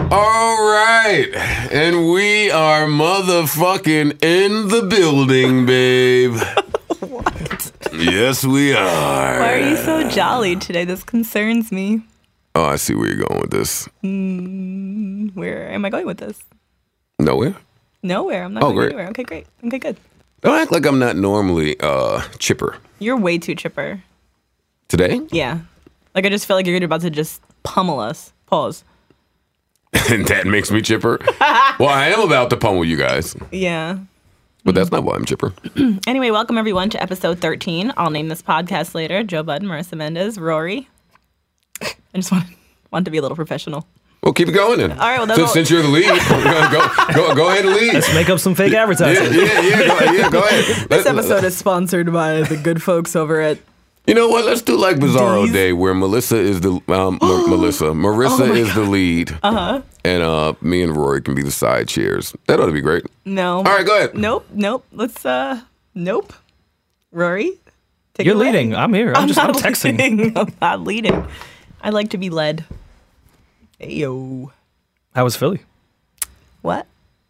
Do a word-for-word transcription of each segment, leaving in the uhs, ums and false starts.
All right, and we are motherfucking in the building, babe. What? Yes, we are. Why are you so jolly today? This concerns me. Oh, I see where you're going with this. Mm, where am I going with this? Nowhere? Nowhere. I'm not Oh, going great. anywhere. Okay, great. Okay, good. Don't act like I'm not normally uh, chipper. You're way too chipper. Today? Yeah. Like, I just feel like you're about to just pummel us. Pause. And that makes me chipper? Well, I am about to pummel you guys. Yeah. But that's not why I'm chipper. Anyway, welcome everyone to episode thirteen. I'll name this podcast later. Joe Budden, Marissa Mendez, Rory. I just want, want to be a little professional. Well, keep it going then. All right, well, then since, we'll- since you're the lead, go, go, go ahead and lead. Let's make up some fake advertising. Yeah, yeah, yeah, go, yeah, go ahead. This Let- episode is sponsored by the good folks over at... You know what? Let's do like Bizarro D's? Day, where Melissa is the um, Ma- Melissa, Marissa Oh my is the lead, uh-huh. and uh, me and Rory can be the side chairs. That ought to be great. No. All right, go ahead. Nope, nope. Let's, uh, nope. Rory, take You're it away. leading. I'm here. I'm, I'm just not I'm texting. leading. I'm not leading. I like to be led. Hey, yo. How was Philly? What?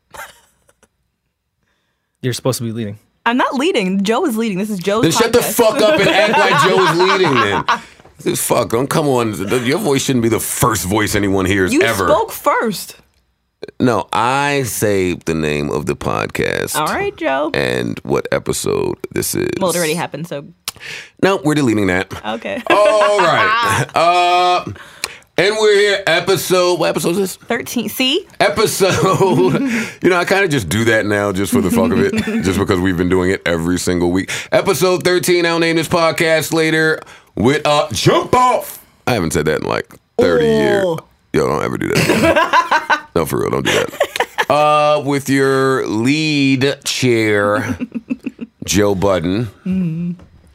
You're supposed to be leading. I'm not leading. Joe is leading. This is Joe's Then shut the podcast. fuck up and act like Joe is leading. Then this fuck. Don't come on. Your voice shouldn't be the first voice anyone hears You ever. spoke first. No, I saved the name of the podcast. All right, Joe. And what episode this is. Well, it already happened, so No, we're deleting that. okay. All right. Uh, and we're here, episode, what episode is this? thirteen. See? Episode, you know, I kind of just do that now just for the fuck of it, just because we've been doing it every single week. Episode thirteen, I'll name this podcast later with uh, Jump Off. I haven't said that in like thirty Oh. years. Yo, don't ever do that. No, for real, don't do that. Uh, with your lead chair, Joe Budden. Mm-hmm.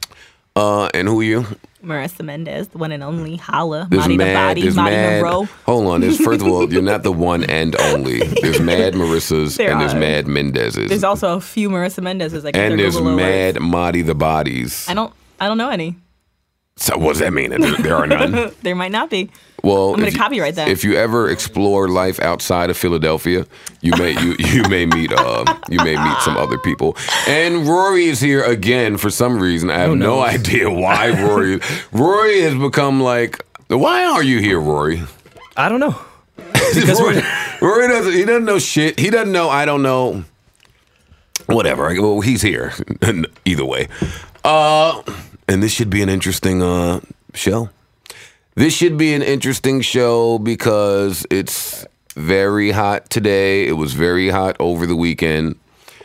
Uh, and who are you? Marissa Mendez, the one and only Holla. There's Marty the mad, Body, there's Marty mad, Monroe. Hold on, there's, first of all, you're not the one and only. There's mad Marissas There and there's are. mad Mendez's. There's also a few Marissa Mendez's. I and there's Google mad alerts. Marty the Bodies. I don't. I don't know any. So what does that mean? There, there are none? There might not be. Well, I'm gonna if you- copyright that. If you ever explore life outside of Philadelphia, you may you you may meet uh you may meet some other people. And Rory is here again for some reason. I have Who no knows? idea why Rory. Rory has become like. Why are you here, Rory? I don't know. Because Rory, we're Rory doesn't. He doesn't know shit. He doesn't know. I don't know. Whatever. Well, he's here. Either way. Uh, and this should be an interesting uh show. This should be an interesting show because it's very hot today. It was very hot over the weekend.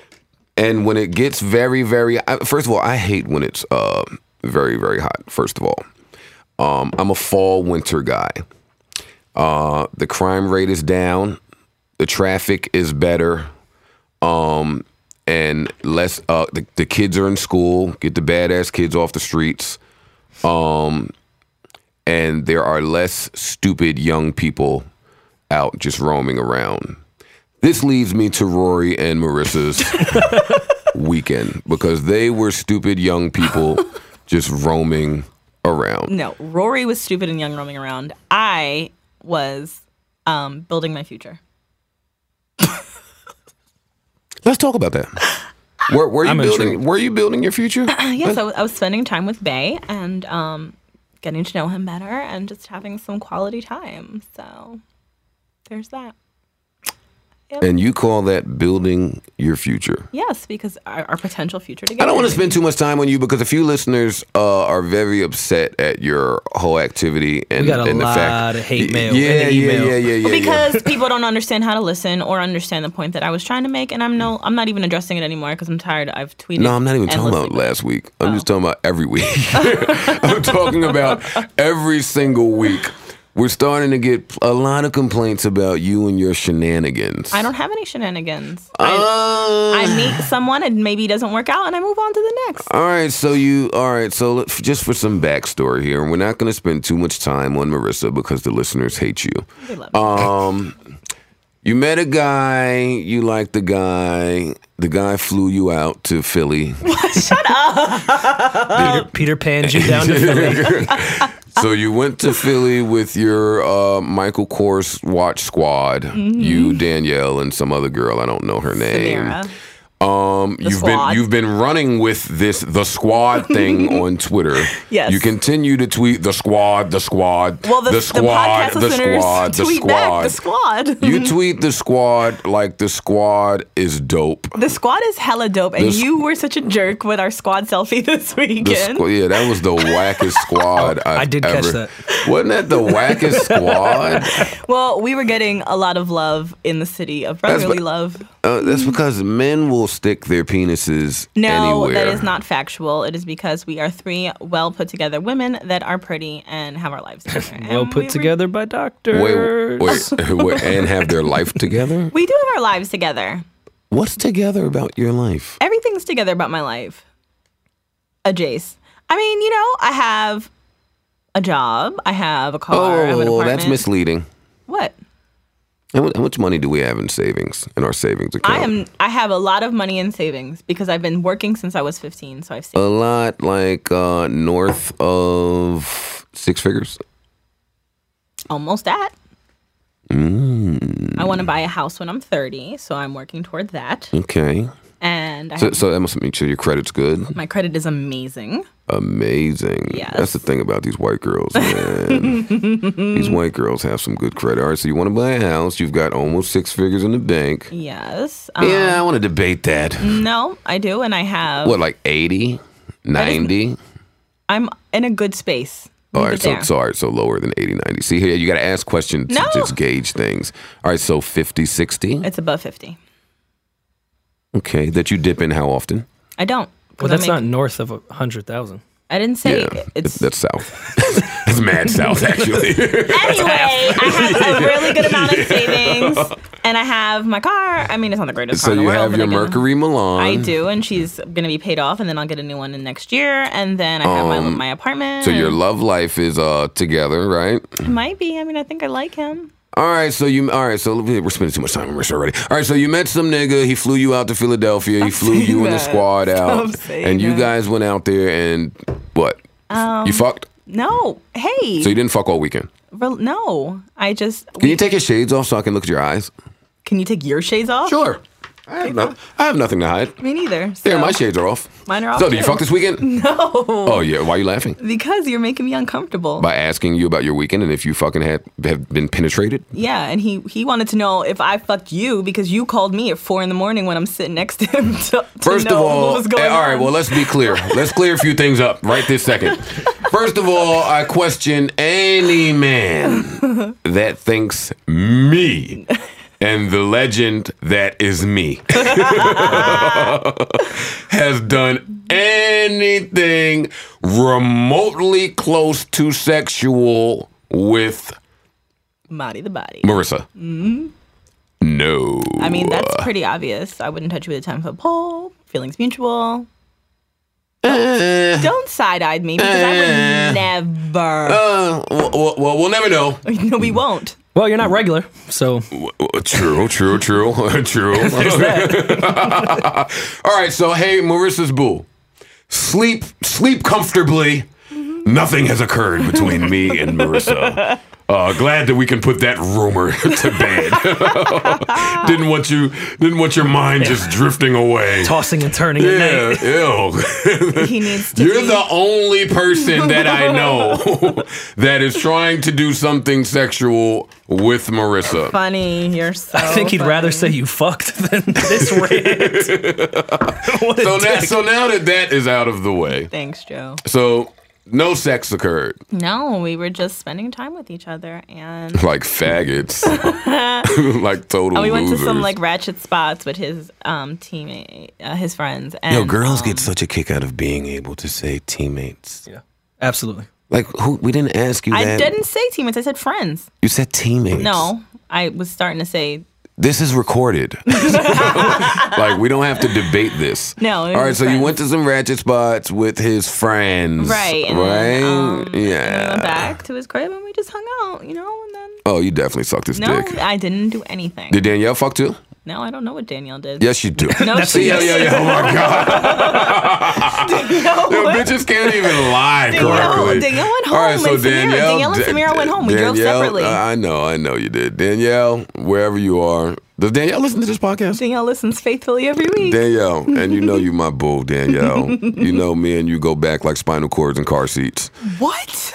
And when it gets very, very, first of all, I hate when it's uh, very, very hot, first of all. Um, I'm a fall, winter guy. Uh, the crime rate is down. The traffic is better. Um, and less, uh, the, the kids are in school. Get the badass kids off the streets. Um, and there are less stupid young people out just roaming around. This leads me to Rory and Marissa's weekend because they were stupid young people just roaming around. No, Rory was stupid and young roaming around. I was um, building my future. Let's talk about that. Were, were you I'm building? intrigued. Were you building your future? Yes, I was, I was spending time with Bay and um, getting to know him better and just having some quality time. So there's that. And you call that building your future? Yes, because our, our potential future together. I don't want to spend too much time on you because a few listeners uh, are very upset at your whole activity and, We got a and the lot fact. of hate mail Yeah, in the yeah, email. yeah, yeah, yeah. Well, yeah. because people don't understand how to listen or understand the point that I was trying to make, and I'm no, I'm not even addressing it anymore because I'm tired. I've tweeted. No, I'm not even talking about endlessly. last week. I'm just talking about every week. I'm talking about every single week. We're starting to get a lot of complaints about you and your shenanigans. I don't have any shenanigans. Uh, I, I meet someone and maybe it doesn't work out, and I move on to the next. All right, so you, all right, so let- just for some backstory here, we're not going to spend too much time on Marissa because the listeners hate you. They love me. Um, you met a guy, you liked the guy, the guy flew you out to Philly. Peter, Peter Pan you down to Philly. So you went to Philly with your uh, Michael Kors watch squad. Mm-hmm. You, Danielle, and some other girl. I don't know her name. Samira. Um, The you've squad. been you've been running with this the squad thing on Twitter. Yes. You continue to tweet the squad, the squad, Well, the, the the squad, podcast the listeners squad, the tweet back the squad. squad. You tweet the squad like the squad is dope. The squad is hella dope, and The squ- you were such a jerk with our squad selfie this The weekend. squ- yeah, that was the wackest squad I've I did ever. catch that. Wasn't that the wackest squad? Well, we were getting a lot of love in the city of brotherly what- love. Uh, that's because men will stick their penises No, anywhere. that is not factual. It is because we are three well put together women that are pretty and have our lives together. Well And put we were- together by doctors. Wait, wait, wait, and have their life together? We do have our lives together. What's together about your life? Everything's together about my life. A Jace. I mean, you know, I have a job. I have a car. I have an Oh, apartment. that's misleading. What? How mu- how much money do we have in savings, in our savings account? I am. I have a lot of money in savings because I've been working since I was fifteen. So I've saved A lot, like uh, north of six figures. almost that. Mm. I want to buy a house when I'm thirty, so I'm working toward that. Okay. And I So, have, so that must make sure your credit's good. my credit is amazing. Amazing. Yes. That's the thing about these white girls, man. These white girls have some good credit. All right, so you want to buy a house. You've got almost six figures in the bank. Yes. Um, Yeah, I want to debate that. No, I do, and I have. What, like eighty, ninety? I'm in a good space. All Leave right, it so, there. so, all right, so lower than eighty, ninety. See here, you got to ask questions No. to just gauge things. All right, so fifty, sixty. It's above fifty. Okay, that you dip in how often? I don't. 'cause Well, I that's make- not north of a hundred thousand. I didn't say Yeah, it's. that's south. It's mad south, actually. Anyway, I have a really good amount of savings, and I have my car. I mean, it's not the greatest So car in the you world. have but your I do- Mercury Milan. I do, and she's gonna be paid off, and then I'll get a new one in next year, and then I have my my apartment. So your love life is uh together, right? It might be. I mean, I think I like him. All right, so you all right, so we're spending too much time on Marissa already. All right, so you met some nigga, he flew you out to Philadelphia, he Stop flew saying you and the that. squad out. Stop saying And you that. guys went out there and what? Um, you fucked? No, hey, So you didn't fuck all weekend. Rel- no. I just. Can you take your shades off so I can look at your eyes? Can you take your shades off? Sure. I have, no, I have nothing to hide. Me neither. There, so- my shades are off. Mine are off. So, did you too. fuck this weekend? No. Oh, yeah. Why are you laughing? Because you're making me uncomfortable. By asking you about your weekend and if you fucking had have been penetrated? Yeah, and he he wanted to know if I fucked you because you called me at four in the morning when I'm sitting next to him to, to First know of all, what was going eh, all right, on. well, let's be clear. Let's clear a few things up right this second. First of all, I question any man that thinks me and the legend that is me has done anything remotely close to sexual with Body the body. Marissa. No. I mean, that's pretty obvious. I wouldn't touch you with a ten foot pole. Feelings mutual. Eh, Don't side eye me because I would never. uh, well, well, we'll never know. No, we won't. Well, you're not regular, so True, true, true, true. there's that. All right, so hey, Marissa's boo. Sleep, sleep comfortably. Nothing has occurred between me and Marissa. Uh, glad that we can put that rumor to bed. didn't want you, didn't want your mind just drifting away. Tossing and turning at Yeah, night. ew. He needs to. You're be- the only person that I know that is trying to do something sexual with Marissa. funny. You're so. I think he'd rather say funny. you fucked than this rant. What a So now, dick. so now that that is out of the way, Thanks, Joe. so no sex occurred, No, we were just spending time with each other, and like faggots, like total and we went to some losers. like ratchet spots with his um teammate, uh, his friends. And, Yo, girls um, get such a kick out of being able to say teammates. Yeah, absolutely. Like, who? We didn't ask you I that. didn't say teammates. I said friends. You said teammates. No, I was starting to say This is recorded. Like, we don't have to debate this. No, it All right, was so you friends. went to some ratchet spots with his friends. right, and right? then, um, and then we yeah. went back to his crib and we just hung out, you know. And then Oh, you definitely sucked his no, dick. I didn't do anything. Did Danielle fuck too? No, I don't know what Danielle did. Yes, you do. No, See, she yeah, yeah, yeah. Oh my god. Danielle, Yo, went- bitches can't even lie Danielle, correctly. Danielle went home. All right, so and Samira, Danielle, Danielle and Da- Samira went home. We drove Danielle, separately. uh, I know, I know you did. Danielle, wherever you are, does Danielle listen to this podcast? Danielle listens faithfully every week. Danielle, and you know you my boo, Danielle. You know me and you go back like spinal cords and car seats. What?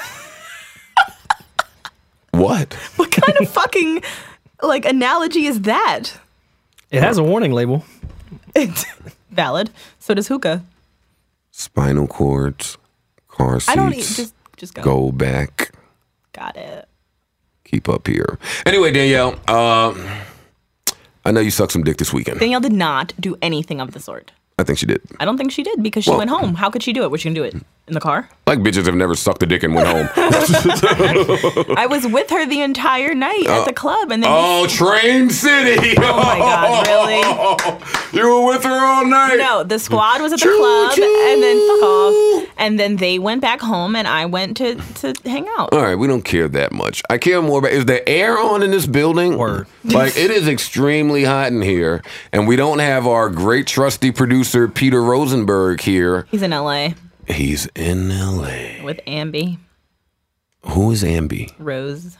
What? What kind of fucking like analogy is that? It has a warning label. Valid. So does hookah. Spinal cords, car seats. I don't e- just just go. Go back. Got it. Keep up here. Anyway, Danielle, uh, I know you sucked some dick this weekend. Danielle did not do anything of the sort. I think she did. I don't think she did because she Well- went home. How could she do it? Was she gonna do it in the car? Like bitches have never sucked a dick and went home. I was with her the entire night at the club, and then Oh, Train City. Oh my God, really? You were with her all night. no, the squad was at the Choo, club, choo. and then fuck off, and then they went back home, and I went to to hang out. All right, we don't care that much. I care more about, is the air on in this building? Word. Like, it is extremely hot in here, and we don't have our great trusty producer, Peter Rosenberg, here. He's in L A He's in L A. with Ambi Who is Ambi? Rose,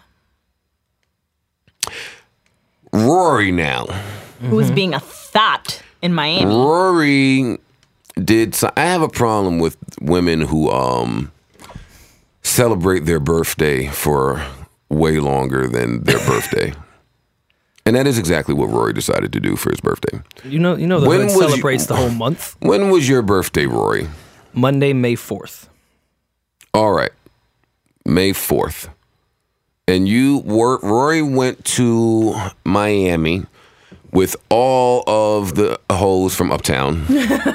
Rory now. who was being a thought in Miami. Rory did. So I have a problem with women who um celebrate their birthday for way longer than their birthday, and that is exactly what Rory decided to do for his birthday. You know, you know the When hood was you- celebrates the whole month. When was your birthday, Rory? Monday, May fourth. All right, May fourth, and you were Rory went to Miami with all of the hoes from Uptown.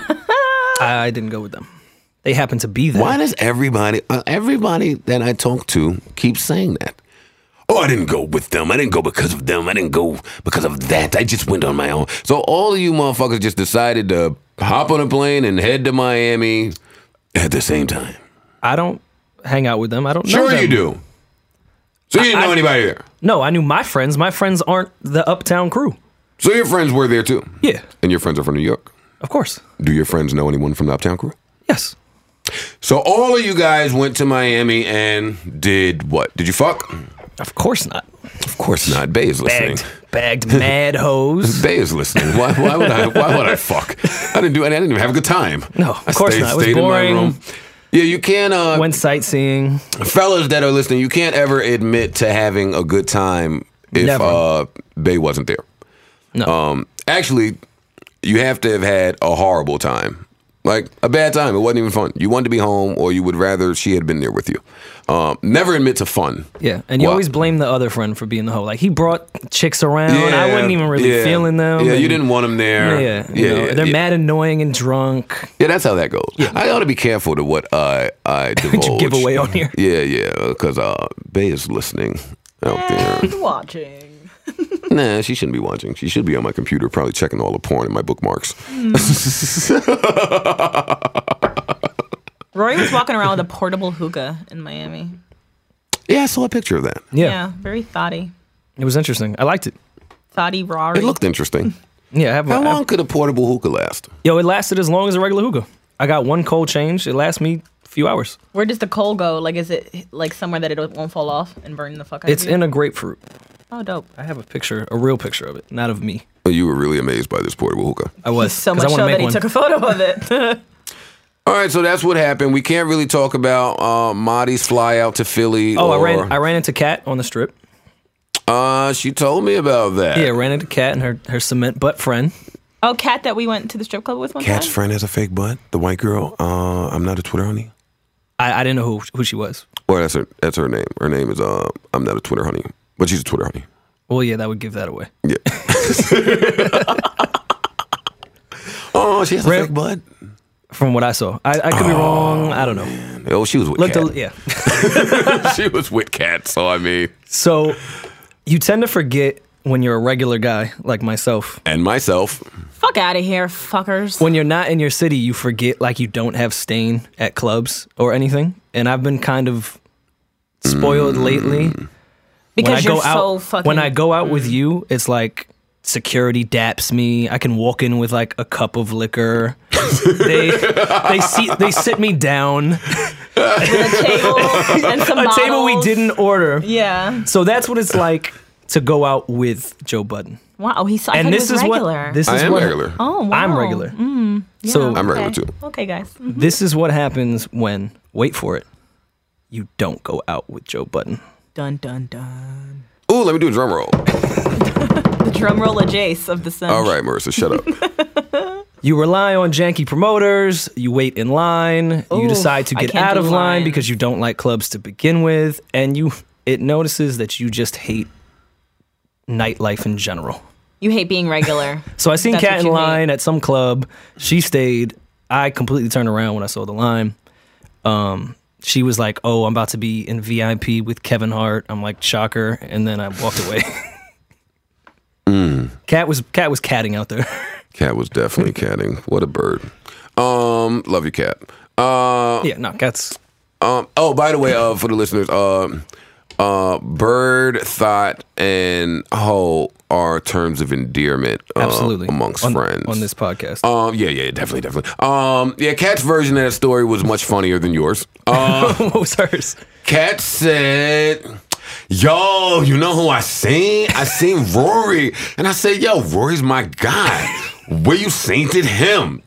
I, I didn't go with them. They happened to be there. Why does everybody, uh, everybody that I talk to keep saying that? Oh, I didn't go with them. I didn't go because of them. I didn't go because of that. I just went on my own. So all of you motherfuckers just decided to hop on a plane and head to Miami at the same time. I don't hang out with them. I don't know Sure them. you do. So you didn't I- know anybody there. No, I knew my friends. My friends aren't the Uptown crew. So your friends were there too. Yeah, And your friends are from New York. of course. Do your friends know anyone from the Uptown crew? Yes. So all of you guys went to Miami and did what? Did you fuck? Of course not. Of course not. Bay is listening. Bagged, bagged mad hoes. Bay is listening. Why, why would I? Why would I fuck? I didn't do. I didn't even have a good time. No, I of course not. It was boring. Yeah, you can't. Uh, Went sightseeing. fellas that are listening, you can't ever admit to having a good time if Never. uh, Bay wasn't there. No. Um, actually, you have to have had a horrible time, like a bad time. It wasn't even fun. You wanted to be home, or you would rather she had been there with you. Um, never admit to fun. Yeah, and you Well- always blame the other friend for being the hoe. Like, he brought chicks around. I Yeah, wasn't even really yeah. feeling them. Yeah, you and- didn't want them there. Yeah, you yeah, know, yeah, they're yeah. mad, annoying, and drunk. Yeah, that's how that goes. I ought to be careful to what I I divulge. you give away on here. Yeah, yeah, because uh, Bay is listening out there. And watching. Nah, she shouldn't be watching. She should be on my computer, probably checking all the porn in my bookmarks. Rory was walking around with a portable hookah in Miami. Yeah, I saw a picture of that. Yeah, Yeah, very thoughty. it was interesting. I liked it. Thoughty Rory. It looked interesting. Yeah, I have. How I- long could a portable hookah last? Yo, it lasted as long as a regular hookah. I got one cold change. It lasts me a few hours. Where does the coal go? Like, is it like somewhere that it won't fall off and burn the fuck out It's of you? in a grapefruit. Oh, dope. I have a picture, a real picture of it, not of me. You were really amazed by this portable hookah. I was So 'cause much I wanna so make that he one. took a photo of it. All right, so that's what happened. We can't really talk about uh, Marty's fly out to Philly. Oh, or, I ran. I ran into Kat on the strip. Uh, she told me about that. Yeah, ran into Kat and her her cement butt friend. Oh, Kat that we went to the strip club with one Cat's time? friend has a fake butt. The white girl. Uh, I'm not a Twitter honey. I, I didn't know who who she was. Or that's her. That's her name. Her name is uh. I'm not a Twitter honey, but she's a Twitter honey. Well, yeah, that would give that away. Yeah. Oh, she has a Real- fake butt. From what I saw, I, I could be wrong. I don't know. Oh, she was with Looked, Cat. a, yeah. She was with Cat. So I mean, So you tend to forget when you're a regular guy like myself. and myself. Fuck out of here, fuckers. When you're not in your city, you forget like you don't have stain at clubs or anything. And I've been kind of spoiled lately. because when I you're go so out, fucking. when I go out with you, it's like security daps me. I can walk in with like a cup of liquor. they they see they sit me down. With a table and some A bottles. table we didn't order. Yeah. So that's what it's like to go out with Joe Budden. Wow. Oh, he's. I And thought this he was is regular. what this I is am what regular. Oh, wow. I'm regular. Mm, yeah, So- I'm regular, okay. too. Okay, guys. Mhm. This is what happens when, wait for it, you don't go out with Joe Budden. Dun dun dun. Ooh, let me do a drum roll. The drum roll of Jace of the Sun. All right, Marissa, shut up. You rely on janky promoters, you wait in line, you Oof, decide to I get can't out do of line lines. because you don't like clubs to begin with, and you it notices that you just hate nightlife in general. You hate being regular. So I seen That's Kat what in you line hate. at some club. She stayed. I completely turned around when I saw the line. Um, she was like, "Oh, I'm about to be in V I P with Kevin Hart." I'm like, "Shocker!" And then I walked away. Mm. Kat was Kat was catting out there. Cat was definitely catting. What a bird. Um, love you, Cat. Uh, Yeah, no, Kat's. um, oh, by the way, uh, for the listeners, um, uh, bird, thought, and hoe are terms of endearment uh, Absolutely. amongst on, friends on this podcast. Um, yeah, yeah, definitely, definitely. Um, yeah, Kat's version of that story was much funnier than yours. Uh, What was hers? Kat said, "Yo, you know who I seen? I seen Rory." And I said, "Yo, Rory's my guy. Where you sainted him?"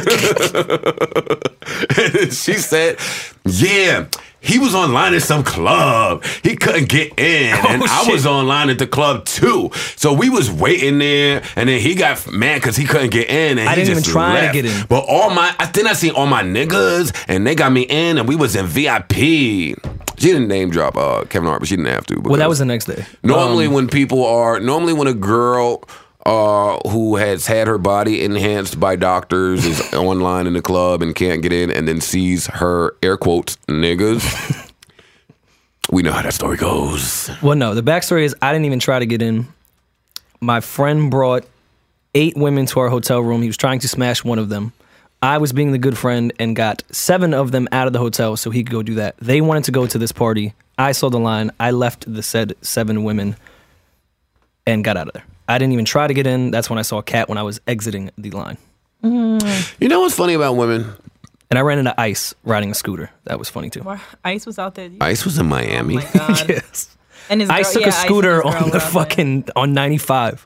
And she said, "Yeah, he was online at some club. He couldn't get in. And I shit. was online at the club too. So we was waiting there, and then he got mad because he couldn't get in. And I he didn't just even try to left. get in. But all my, I then I seen all my niggas, and they got me in, and we was in V I P. She didn't name drop uh, Kevin Hart, but she didn't have to. Well, that because was the next day. normally Um, when people are normally when a girl uh, who has had her body enhanced by doctors is online in the club and can't get in, and then sees her air quotes niggas. We know how that story goes. Well, no, the backstory is I didn't even try to get in. My friend brought eight women to our hotel room. He was trying to smash one of them. I was being the good friend and got seven of them out of the hotel so he could go do that. They wanted to go to this party. I saw the line. I left the said seven women and got out of there. I didn't even try to get in. That's when I saw Kat when I was exiting the line. You know what's funny about women? And I ran into Ice riding a scooter. That was funny too. Wow, Ice was out there. Ice was in Oh Miami. my god. Yes. And his Ice girl- took yeah, a Ice and scooter his girl on the were out there. fucking, on ninety-five.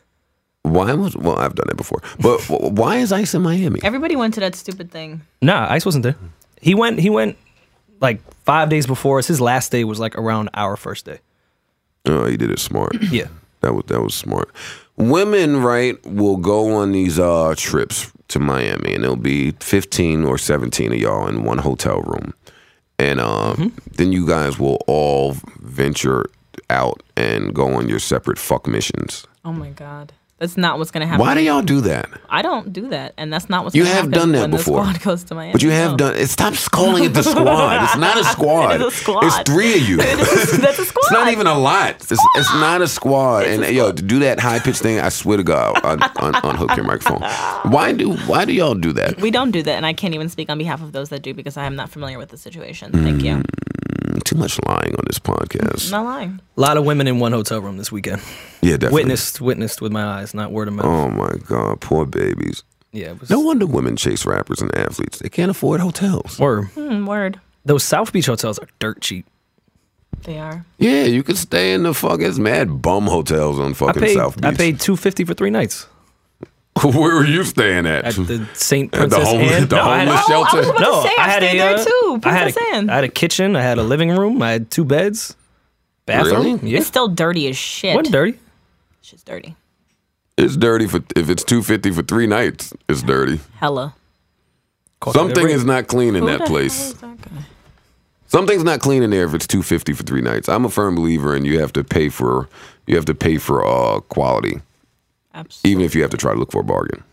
Why was well? I've done it before, but w- why is Ice in Miami? Everybody went to that stupid thing. Nah, Ice wasn't there. He went. He went like five days before us. His last day was like around our first day. Oh, he did it smart. Yeah. That was that was smart. Women, right, will go on these uh, trips to Miami, and there'll be fifteen or seventeen of y'all in one hotel room, and um, Mm-hmm. then you guys will all venture out and go on your separate fuck missions. Oh my god. That's not what's gonna happen. Why do y'all do that? I don't do that, and that's not what's You gonna have happen done that when before. The squad goes to Miami. But you have No. done it. Stop calling it the squad. It's not a squad. It is a squad. It's three of you. That's a squad. It's not even a lot. It's, it's not a squad. And yo, to do that high pitched thing, I swear to God, on, on, unhook your microphone. Why do why do y'all do that? We don't do that, and I can't even speak on behalf of those that do because I am not familiar with the situation. Thank you. Too much lying on this podcast. I'm not lying. A lot of women in one hotel room this weekend. Yeah, definitely. Witnessed, witnessed with my eyes, not word of mouth. Oh my God, poor babies. Yeah, it was. No wonder women chase rappers and athletes. They can't afford hotels. Or Hmm, word. those South Beach hotels are dirt cheap. They are. Yeah, you could stay in the fucking mad bum hotels on I fucking paid. South Beach. I paid two fifty for three nights Where were you staying at? at the Saint At the Princess homeless- Anne. the No, I had- homeless Oh, I was shelter? about to No, say, I I had stayed a. there uh, too. I had Princess a, Anne. I had a kitchen. I had a living room. I had two beds, bathroom. Really? Yeah, It's still dirty as shit. wasn't dirty. Shit's dirty. It's dirty for if it's two fifty for three nights. It's dirty. Hella. Something is not clean in Who that the hell place. is that guy? Something's not clean in there if it's two fifty for three nights. I'm a firm believer in you have to pay for you have to pay for uh, quality, Absolutely. even if you have to try to look for a bargain.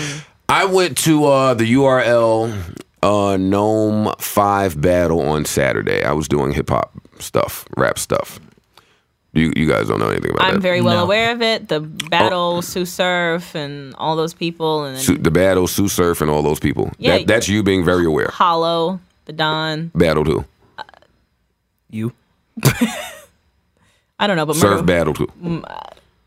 I went to uh, the U R L uh, Gnome Five battle on Saturday. I was doing hip hop stuff, rap stuff. You you guys don't know anything about I'm that. very well No. aware of it. The battle, Sue Surf, and all those people, and then Su- the battle, Sue Surf, and all those people. Yeah. That, that's you being very aware. Hollow, the Don. Battle too. You. I don't know, but Surf Mur- battle too.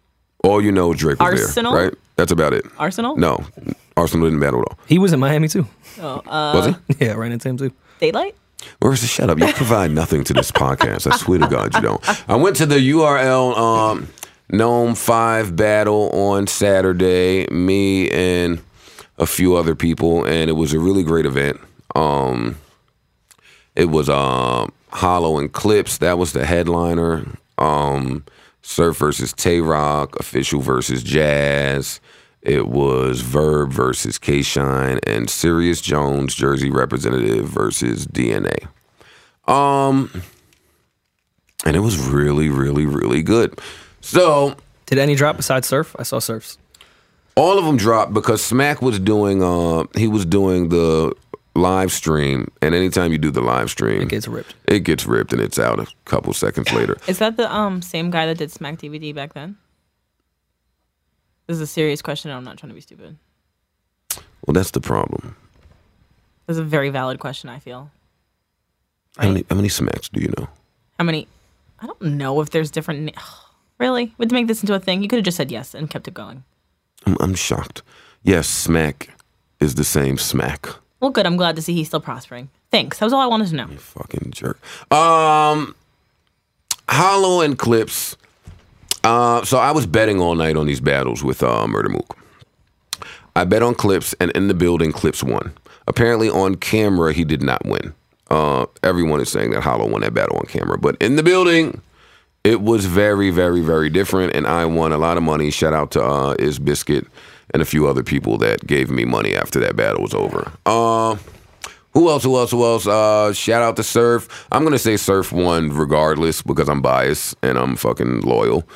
All you know, Drake was Arsenal? there, right? That's about it. Arsenal? No, Arsenal didn't battle at all. He was in Miami too. Oh, uh, Was he? Yeah, ran into him too. Daylight? Marissa, shut up. You provide nothing to this podcast. I swear to God, you don't. I went to the U R L um, Gnome five battle on Saturday, me and a few other people, and it was a really great event. Um, it was um, Hollow and Clips. That was the headliner. Um, Surf versus Tay-Rock, Official versus Jazz. It was Verb versus K-Shine, and Sirius Jones, Jersey representative versus D N A. Um, and it was really, really, really good. So, Did any drop besides Surf? I saw Surf's. all of them dropped because Smack was doing. Uh, he was doing the live stream, and anytime you do the live stream, It gets ripped. it gets ripped, and it's out a couple seconds later. Is that the um same guy that did Smack D V D back then? This is a serious question, and I'm not trying to be stupid. Well, that's the problem. This is a very valid question, I feel. How many, how many Smacks do you know? How many? I don't know if there's different. Na- really? Would to make this into a thing? You could have just said yes and kept it going. I'm, I'm shocked. Yes, Smack is the same Smack. Well, good. I'm glad to see he's still prospering. Thanks. That was all I wanted to know. Fucking jerk. Um, Hollow and Clips. Uh, so I was betting all night on these battles with uh, Murder Mook. I bet on Clips, and in the building, Clips won. Apparently, on camera, he did not win. Uh, everyone is saying that Hollow won that battle on camera, but in the building, it was very, very, very different, and I won a lot of money. Shout out to uh, Is Biscuit and a few other people that gave me money after that battle was over. Uh, who else, who else, who else? Uh, shout out to Surf. I'm going to say Surf won regardless because I'm biased and I'm fucking loyal.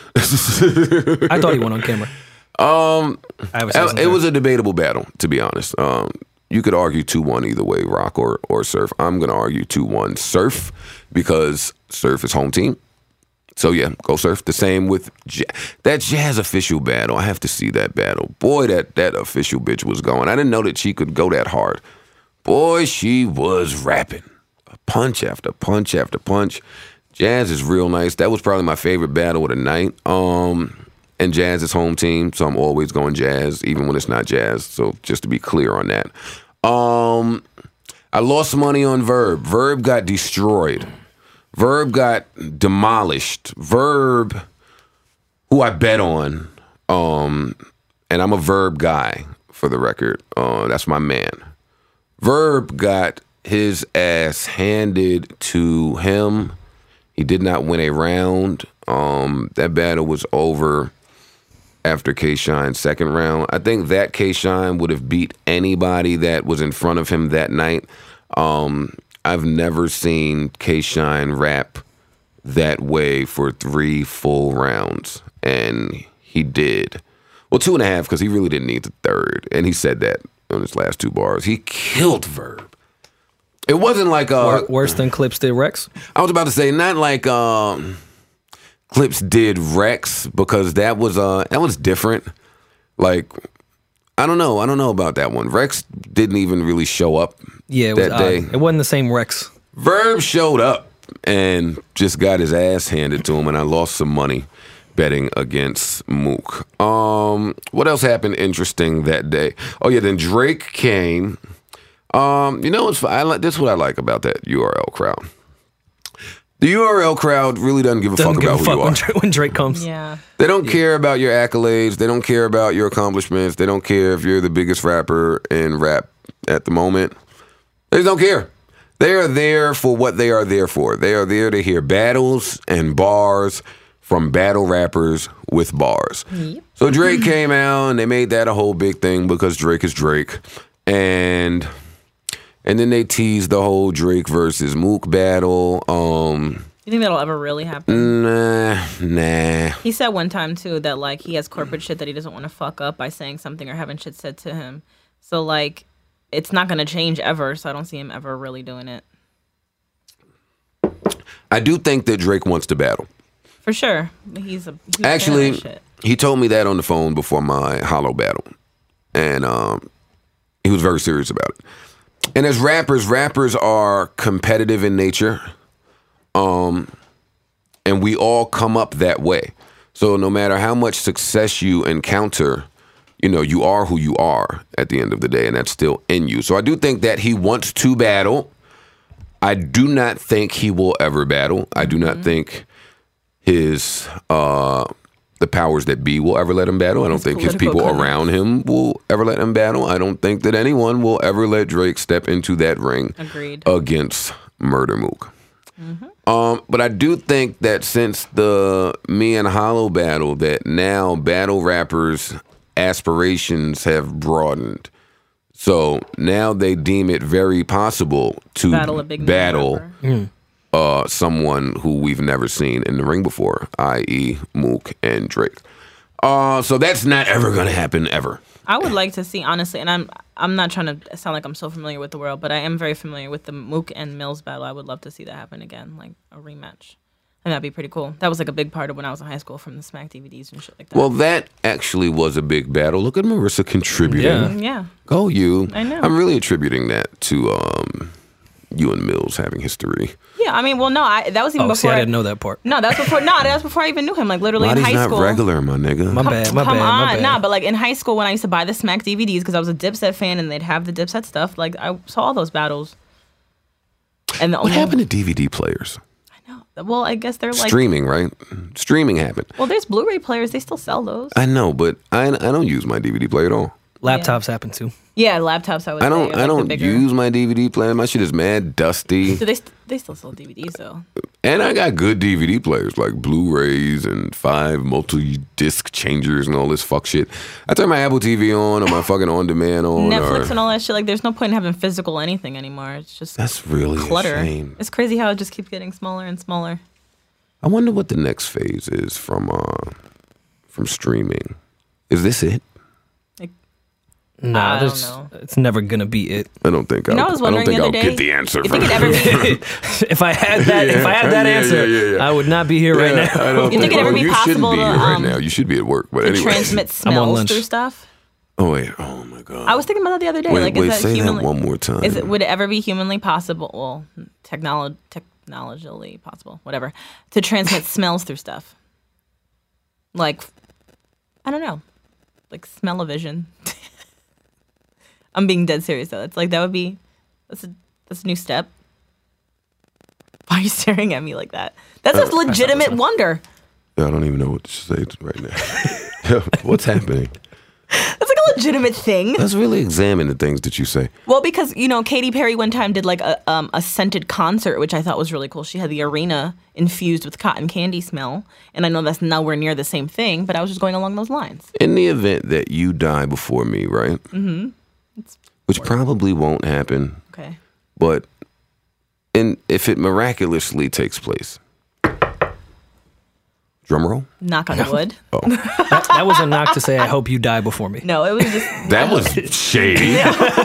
I thought he won on camera. Um, I was it was a debatable battle, to be honest. Um, you could argue two one either way, Rock or, or Surf. I'm going to argue two one Surf because Surf is home team. So, yeah, go Surf. The same with J- that Jazz official battle. I have to see that battle. Boy, that, that official bitch was going. I didn't know that she could go that hard. Boy, she was rapping. Punch after punch after punch. Jazz is real nice. That was probably my favorite battle of the night. Um, and Jazz is home team, so I'm always going Jazz, even when it's not Jazz. So just to be clear on that. Um, I lost money on Verb. Verb got destroyed. Verb got demolished. Verb, who I bet on, um, and I'm a Verb guy for the record. Uh, that's my man. Verb got his ass handed to him. He did not win a round. Um, that battle was over after K-Shine's second round. I think that K-Shine would have beat anybody that was in front of him that night. Um, I've never seen K-Shine rap that way for three full rounds, and he did. Well, two and a half because he really didn't need the third, and he said that on his last two bars. He killed Verb. It wasn't like uh, Wor- worse than Clips did Rex. I was about to say not like um, Clips did Rex because that was uh that was different. Like I don't know, I don't know about that one. Rex didn't even really show up. Yeah, it was that odd. day. It wasn't the same Rex. Verb showed up and just got his ass handed to him, and I lost some money betting against Mook. Um, what else happened interesting that day? Oh yeah, then Drake came. Um, you know, it's I like this. Is what I like about that U R L crowd. The U R L crowd really doesn't give a Doesn't fuck give about a who fuck you when are. Drake, when Drake comes. Yeah. They don't care about your accolades. They don't care about your accomplishments. They don't care if you're the biggest rapper in rap at the moment. They just don't care. They are there for what they are there for. They are there to hear battles and bars from battle rappers with bars. Yep. So Drake came out and they made that a whole big thing because Drake is Drake. And and then they teased the whole Drake versus Mook battle. Um, You think that'll ever really happen? nah, nah. He said one time too that like he has corporate shit that he doesn't want to fuck up by saying something or having shit said to him. So like it's not gonna change ever. So I don't see him ever really doing it. I do think that Drake wants to battle. For sure. He's a huge Actually, fan of that shit. he told me that on the phone before my Hollow battle. And um, he was very serious about it. And as rappers, rappers are competitive in nature. Um, and we all come up that way. So no matter how much success you encounter, you know, you are who you are at the end of the day, and that's still in you. So I do think that he wants to battle. I do not think he will ever battle. I do not mm-hmm. think his uh, the powers that be will ever let him battle. I don't his think his people colors. around him will ever let him battle. I don't think that anyone will ever let Drake step into that ring Agreed. against Murder Mook. Mm-hmm. Um, but I do think that since the me and Hollow battle, that now battle rappers' aspirations have broadened. So now they deem it very possible to battle, a big battle uh, someone who we've never seen in the ring before, that is. Mook and Drake. Uh, so that's not ever going to happen, ever. I would like to see, honestly, and I'm I'm not trying to sound like I'm so familiar with the world, but I am very familiar with the Mook and Mills battle. I would love to see that happen again, like a rematch. And that'd be pretty cool. That was like a big part of when I was in high school from the Smack D V Ds and shit like that. Well, that actually was a big battle. Look at Marissa contributing. Yeah. yeah. Go you. I know. I'm really attributing that to um, you and Mills having history. Yeah, I mean, well, no, I, that was even oh, before. See, I didn't know that part. No, that was before. No, that was before I even knew him. Like literally Lottie's in high not school. regular, my nigga. My come, bad, my come bad, on, my bad. nah, but like in high school when I used to buy the Smack D V Ds because I was a Dipset fan and they'd have the Dipset stuff. Like I saw all those battles. And the what only, happened to D V D players? I know. Well, I guess they're like Streaming, right? Streaming happened. Well, there's Blu-ray players. They still sell those. I know, but I I don't use my D V D player at all. Laptops yeah. happen too. Yeah, laptops. I would. I don't. Say, like I don't bigger... use my D V D player. My shit is mad dusty. Do they? St- they still sell D V Ds though. And I got good D V D players like Blu-rays and five multi-disc changers and all this fuck shit. I turn my Apple T V on or my fucking on-demand on. Netflix or, and all that shit. Like, there's no point in having physical anything anymore. It's just that's really clutter. A shame. It's crazy how it just keeps getting smaller and smaller. I wonder what the next phase is from uh, from streaming. Is this it? No, I there's, don't know. It's never gonna be it. I don't think. You know, I'll, I was I don't wondering think the I'll other get day, the answer. You from think it ever be? if I had that, if I had that Yeah, answer, yeah, yeah, yeah. I would not be here right Yeah, now. I don't You think it ever well, be you possible shouldn't be to, here right um, now. You should be at work. But to anyway. transmit I'm on smells lunch. through stuff. Oh wait. Oh my god. I was thinking about that the other day. Wait, like, wait. is that Say humanly? that one more time. Is it? Would it ever be humanly possible? Well, technolo- technologically possible, whatever, to transmit smells through stuff. Like, I don't know, like smell-o-vision. I'm being dead serious though. It's like that would be that's a that's a new step. Why are you staring at me like that? That's a legitimate wonder. Yeah, I don't even know what to say right now. What's happening? That's like a legitimate thing. Let's really examine the things that you say. Well, because, you know, Katy Perry one time did like a um, a scented concert, which I thought was really cool. She had the arena infused with cotton candy smell. And I know that's nowhere near the same thing, but I was just going along those lines. In the event that you die before me, right? Mm-hmm. It's Which probably won't happen. okay. But in, if it miraculously takes place. Drum roll? Knock on wood. Oh. that, that was a knock to say, I hope you die before me. No, it was just... That was shady.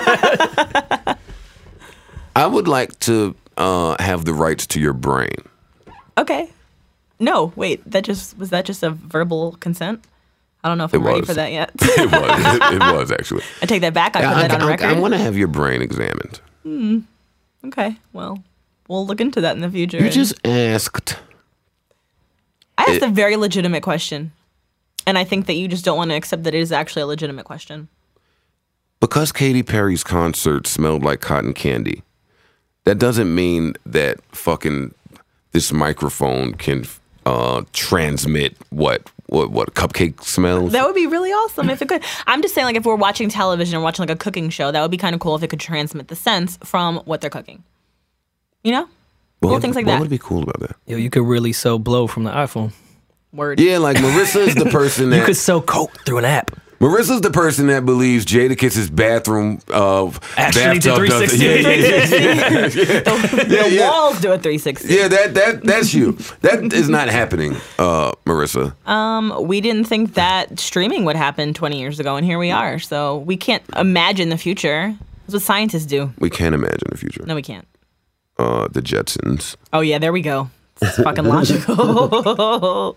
I would like to uh, have the rights to your brain. Okay. No, wait. That just... Was that just a verbal consent? I don't know if I'm It ready was. for that yet. It was. It, it was, actually. I take that back. I put I, that on I, record. I want to have your brain examined. Okay. Well, we'll look into that in the future. You and- just asked... I asked It- a very legitimate question. And I think that you just don't want to accept that it is actually a legitimate question. Because Katy Perry's concert smelled like cotton candy, that doesn't mean that fucking this microphone can uh, transmit what what what cupcake smells. That would be really awesome if it could. I'm just saying, like, if we're watching television or watching, like, a cooking show, that would be kind of cool if it could transmit the scents from what they're cooking. You know? What Cool would- things like what that. would be cool about that? Yo, you could really sell blow from the iPhone. Word. Yeah, like Marissa is the person that You could sell coke through an app. Marissa's the person that believes Jadakiss' bathroom uh, Actually did bathtub three does- sixty. Yeah, yeah, yeah, yeah, The, yeah, the yeah. walls do a three sixty. Yeah, that that that's you. That is not happening, uh, Marissa. Um, we didn't think that streaming would happen twenty years ago, and here we are. So we can't imagine the future. That's what scientists do. We can't imagine the future. No, we can't. Uh, the Jetsons. Oh, yeah, there we go. It's fucking logical.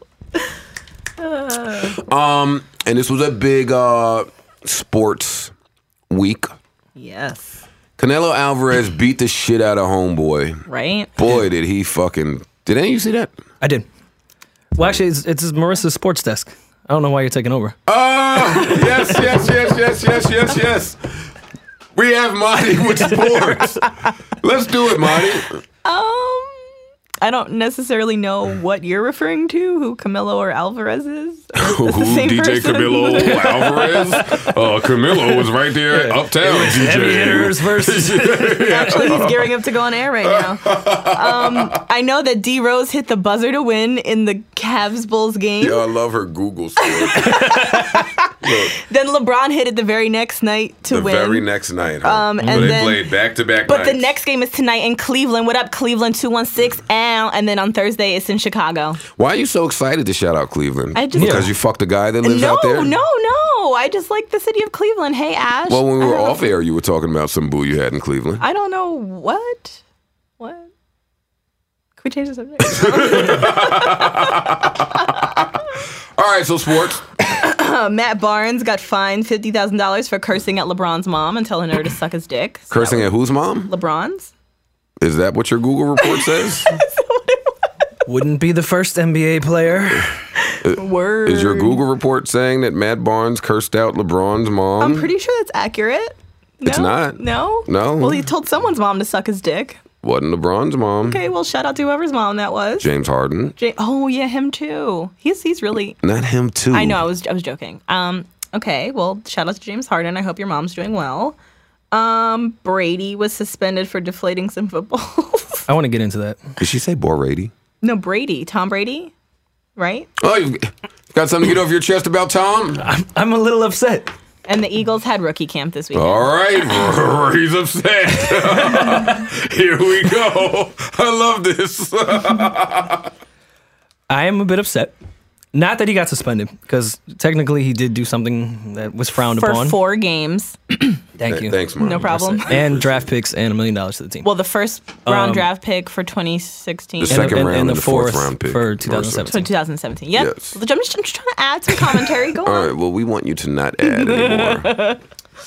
Um, and this was a big uh, sports week. Yes. Canelo Alvarez beat the shit out of Homeboy. Right? Boy, did he fucking... Did any of you see that? I did. Well, actually, it's, it's Marissa's sports desk. I don't know why you're taking over. Ah, yes, yes, yes, yes, yes, yes, yes. We have Monty with sports. Let's do it, Monty. Um, I don't necessarily know what you're referring to. Who Camilo or Alvarez is? Or is this the Who same D J person? Camilo Alvarez? Uh, Camilo was right there, uptown D J. Heavy hitters versus. Actually, he's gearing up to go on air right now. Um, I know that D Rose hit the buzzer to win in the Cavs Bulls game. Yeah, I love her Google score. Look, Then LeBron hit it the very next night to the win. very next night, huh? Um, so and they then- played back to back But nights. the next game is tonight in Cleveland. What up, Cleveland? two one six. And, and then on Thursday, it's in Chicago. Why are you so excited to shout out Cleveland? I just- because you fucked a guy that lives no, out there? no, no. I just like the city of Cleveland. Hey, Ash. Well, when we I were don't know. off air, you were talking about some boo you had in Cleveland. I don't know what. What? Can we change the subject? All right, so sports. Uh, Matt Barnes got fined fifty thousand dollars for cursing at LeBron's mom and telling her to suck his dick. So Cursing that at whose mom? was LeBron's? Is that what your Google report says? Wouldn't be the first N B A player. Word. Is your Google report saying that Matt Barnes cursed out LeBron's mom? I'm pretty sure that's accurate. No? It's not. No? No. Well, he told someone's mom to suck his dick. Wasn't LeBron's mom. Okay, well, shout out to whoever's mom that was. James Harden. Ja- oh, yeah, him too. He's he's really... Not him too. I know, I was I was joking. Um, okay, well, shout out to James Harden. I hope your mom's doing well. Um, Brady was suspended for deflating some footballs. I want to get into that. Did she say Brady? No, Brady. Tom Brady, right? Oh, you got something to get off your chest about Tom? I'm a little upset. And the Eagles had rookie camp this weekend. All right, he's upset. Here we go. I love this. I am a bit upset. Not that he got suspended, because technically he did do something that was frowned For upon. four games. Thank you. Thanks, Mom. No problem. And draft picks and a million dollars to the team. Well, the first round Um, draft pick for twenty sixteen. The second and, round and and the the fourth fourth round pick. for twenty seventeen. twenty seventeen. Yep. Yes. I'm just, I'm just trying to add some commentary. Go All on. right, well, we want you to not add anymore.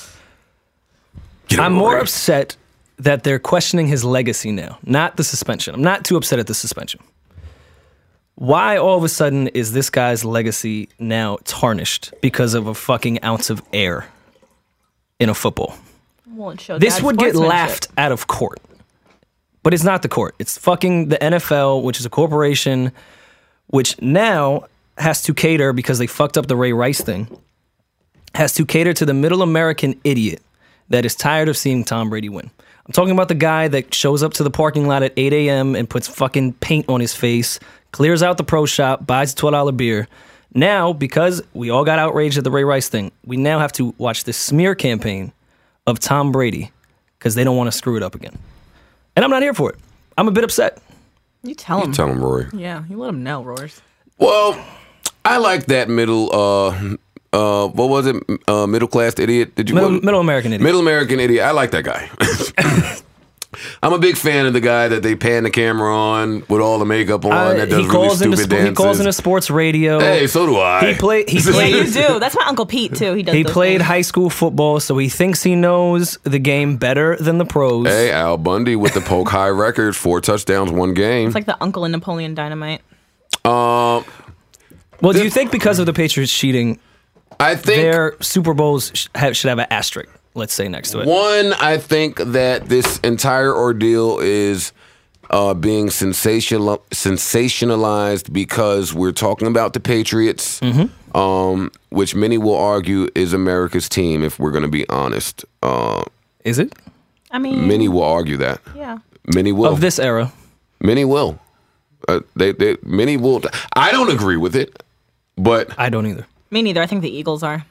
Get I'm over more it. upset that they're questioning his legacy now, not the suspension. I'm not too upset at the suspension. Why all of a sudden is this guy's legacy now tarnished because of a fucking ounce of air in a football? Well, it showed This bad would get sportsmanship. laughed out of court. But it's not the court. It's fucking the N F L, which is a corporation, which now has to cater, because they fucked up the Ray Rice thing, has to cater to the middle American idiot that is tired of seeing Tom Brady win. I'm talking about the guy that shows up to the parking lot at eight a.m. and puts fucking paint on his face, clears out the pro shop, buys a twelve dollar beer. Now, because we all got outraged at the Ray Rice thing, we now have to watch this smear campaign of Tom Brady because they don't want to screw it up again. And I'm not here for it. I'm a bit upset. You tell him. Tell him, Rory. Yeah, you let him know, Roars. Well, I like that middle, uh, uh, what was it? Uh, middle class idiot? Did you Middle, what- middle American idiot. Middle American idiot. I like that guy. I'm a big fan of the guy that they pan the camera on with all the makeup on Uh, that does he really calls into stupid spo- dances. he calls into sports radio. Hey, so do I. He played. He Yeah, played. you do. That's my Uncle Pete, too. He does He those played things. high school football, so he thinks he knows the game better than the pros. Hey, Al Bundy with the poke high record, four touchdowns, one game. It's like the uncle in Napoleon Dynamite. Um, Well, do you think because of the Patriots cheating, I think their Super Bowls sh- have, should have an asterisk, let's say, next to it? one, I think that this entire ordeal is uh, being sensational, sensationalized because we're talking about the Patriots, Mm-hmm. um, which many will argue is America's team, if we're going to be honest. Uh, Is it? I mean, many will argue that. yeah. Many will. Of this era? Many will. Uh, they, they, many will. I don't agree with it, but I don't either. Me neither. I think the Eagles are.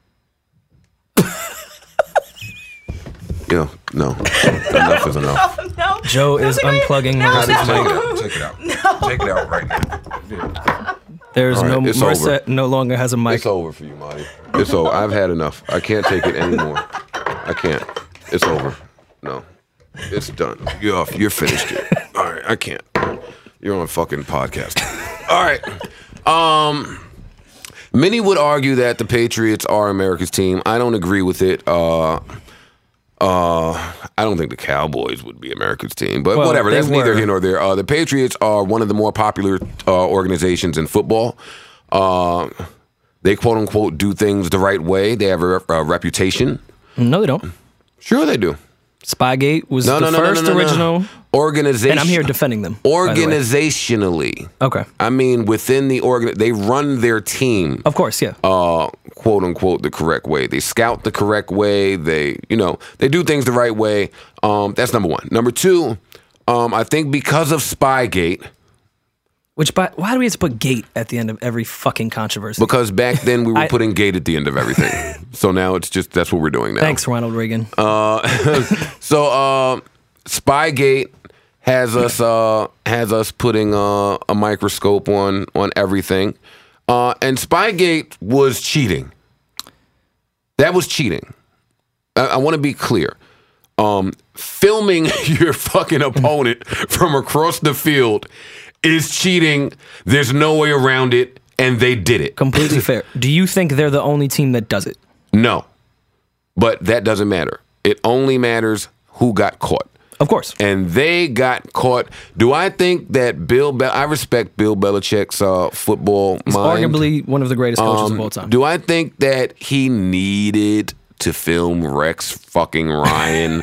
you know, no. Enough is enough. No. Joe is unplugging. no, Marissa's no. mic. Take it out. Take it out. Take it out right now. There's All right, no it's Marissa over. no longer has a mic. It's over for you, Marty. It's over. I've had enough. I can't take it anymore. I can't. It's over. No. It's done. You're off. You're finished here. All right. I can't. You're on a fucking podcast. All right. Um, many would argue that the Patriots are America's team. I don't agree with it. Uh, Uh, I don't think the Cowboys would be America's team, but Well, whatever. they That's neither were. here nor there. Uh, the Patriots are one of the more popular uh, organizations in football. Uh, they quote unquote do things the right way. They have a, a reputation. No, they don't. Sure, they do. Spygate was No, the no, no, first no, no, no, original, no. Organization. and I'm here defending them. by the way. Organizationally. Okay. I mean, within the organ, they run their team. Of course, yeah. uh, quote unquote, the correct way. They scout the correct way. They, you know, they do things the right way. Um, that's number one. Number two, um, I think because of Spygate, Which, by, why do we have to put gate at the end of every fucking controversy? because back then we were I- putting gate at the end of everything. So now it's just, that's what we're doing now. Thanks, Ronald Reagan. So, uh, Spygate has us, uh, has us putting uh, a microscope on, on everything. Uh, and Spygate was cheating. That was cheating. I, I want to be clear. Um, filming your fucking opponent from across the field is cheating. There's no way around it, and they did it. Completely fair. Do you think they're the only team that does it? No, but that doesn't matter. It only matters who got caught. Of course. And they got caught. Do I think that Bill? Be- I respect Bill Belichick's uh, football He's mind. arguably one of the greatest coaches Um, of all time. Do I think that he needed to film Rex fucking Ryan?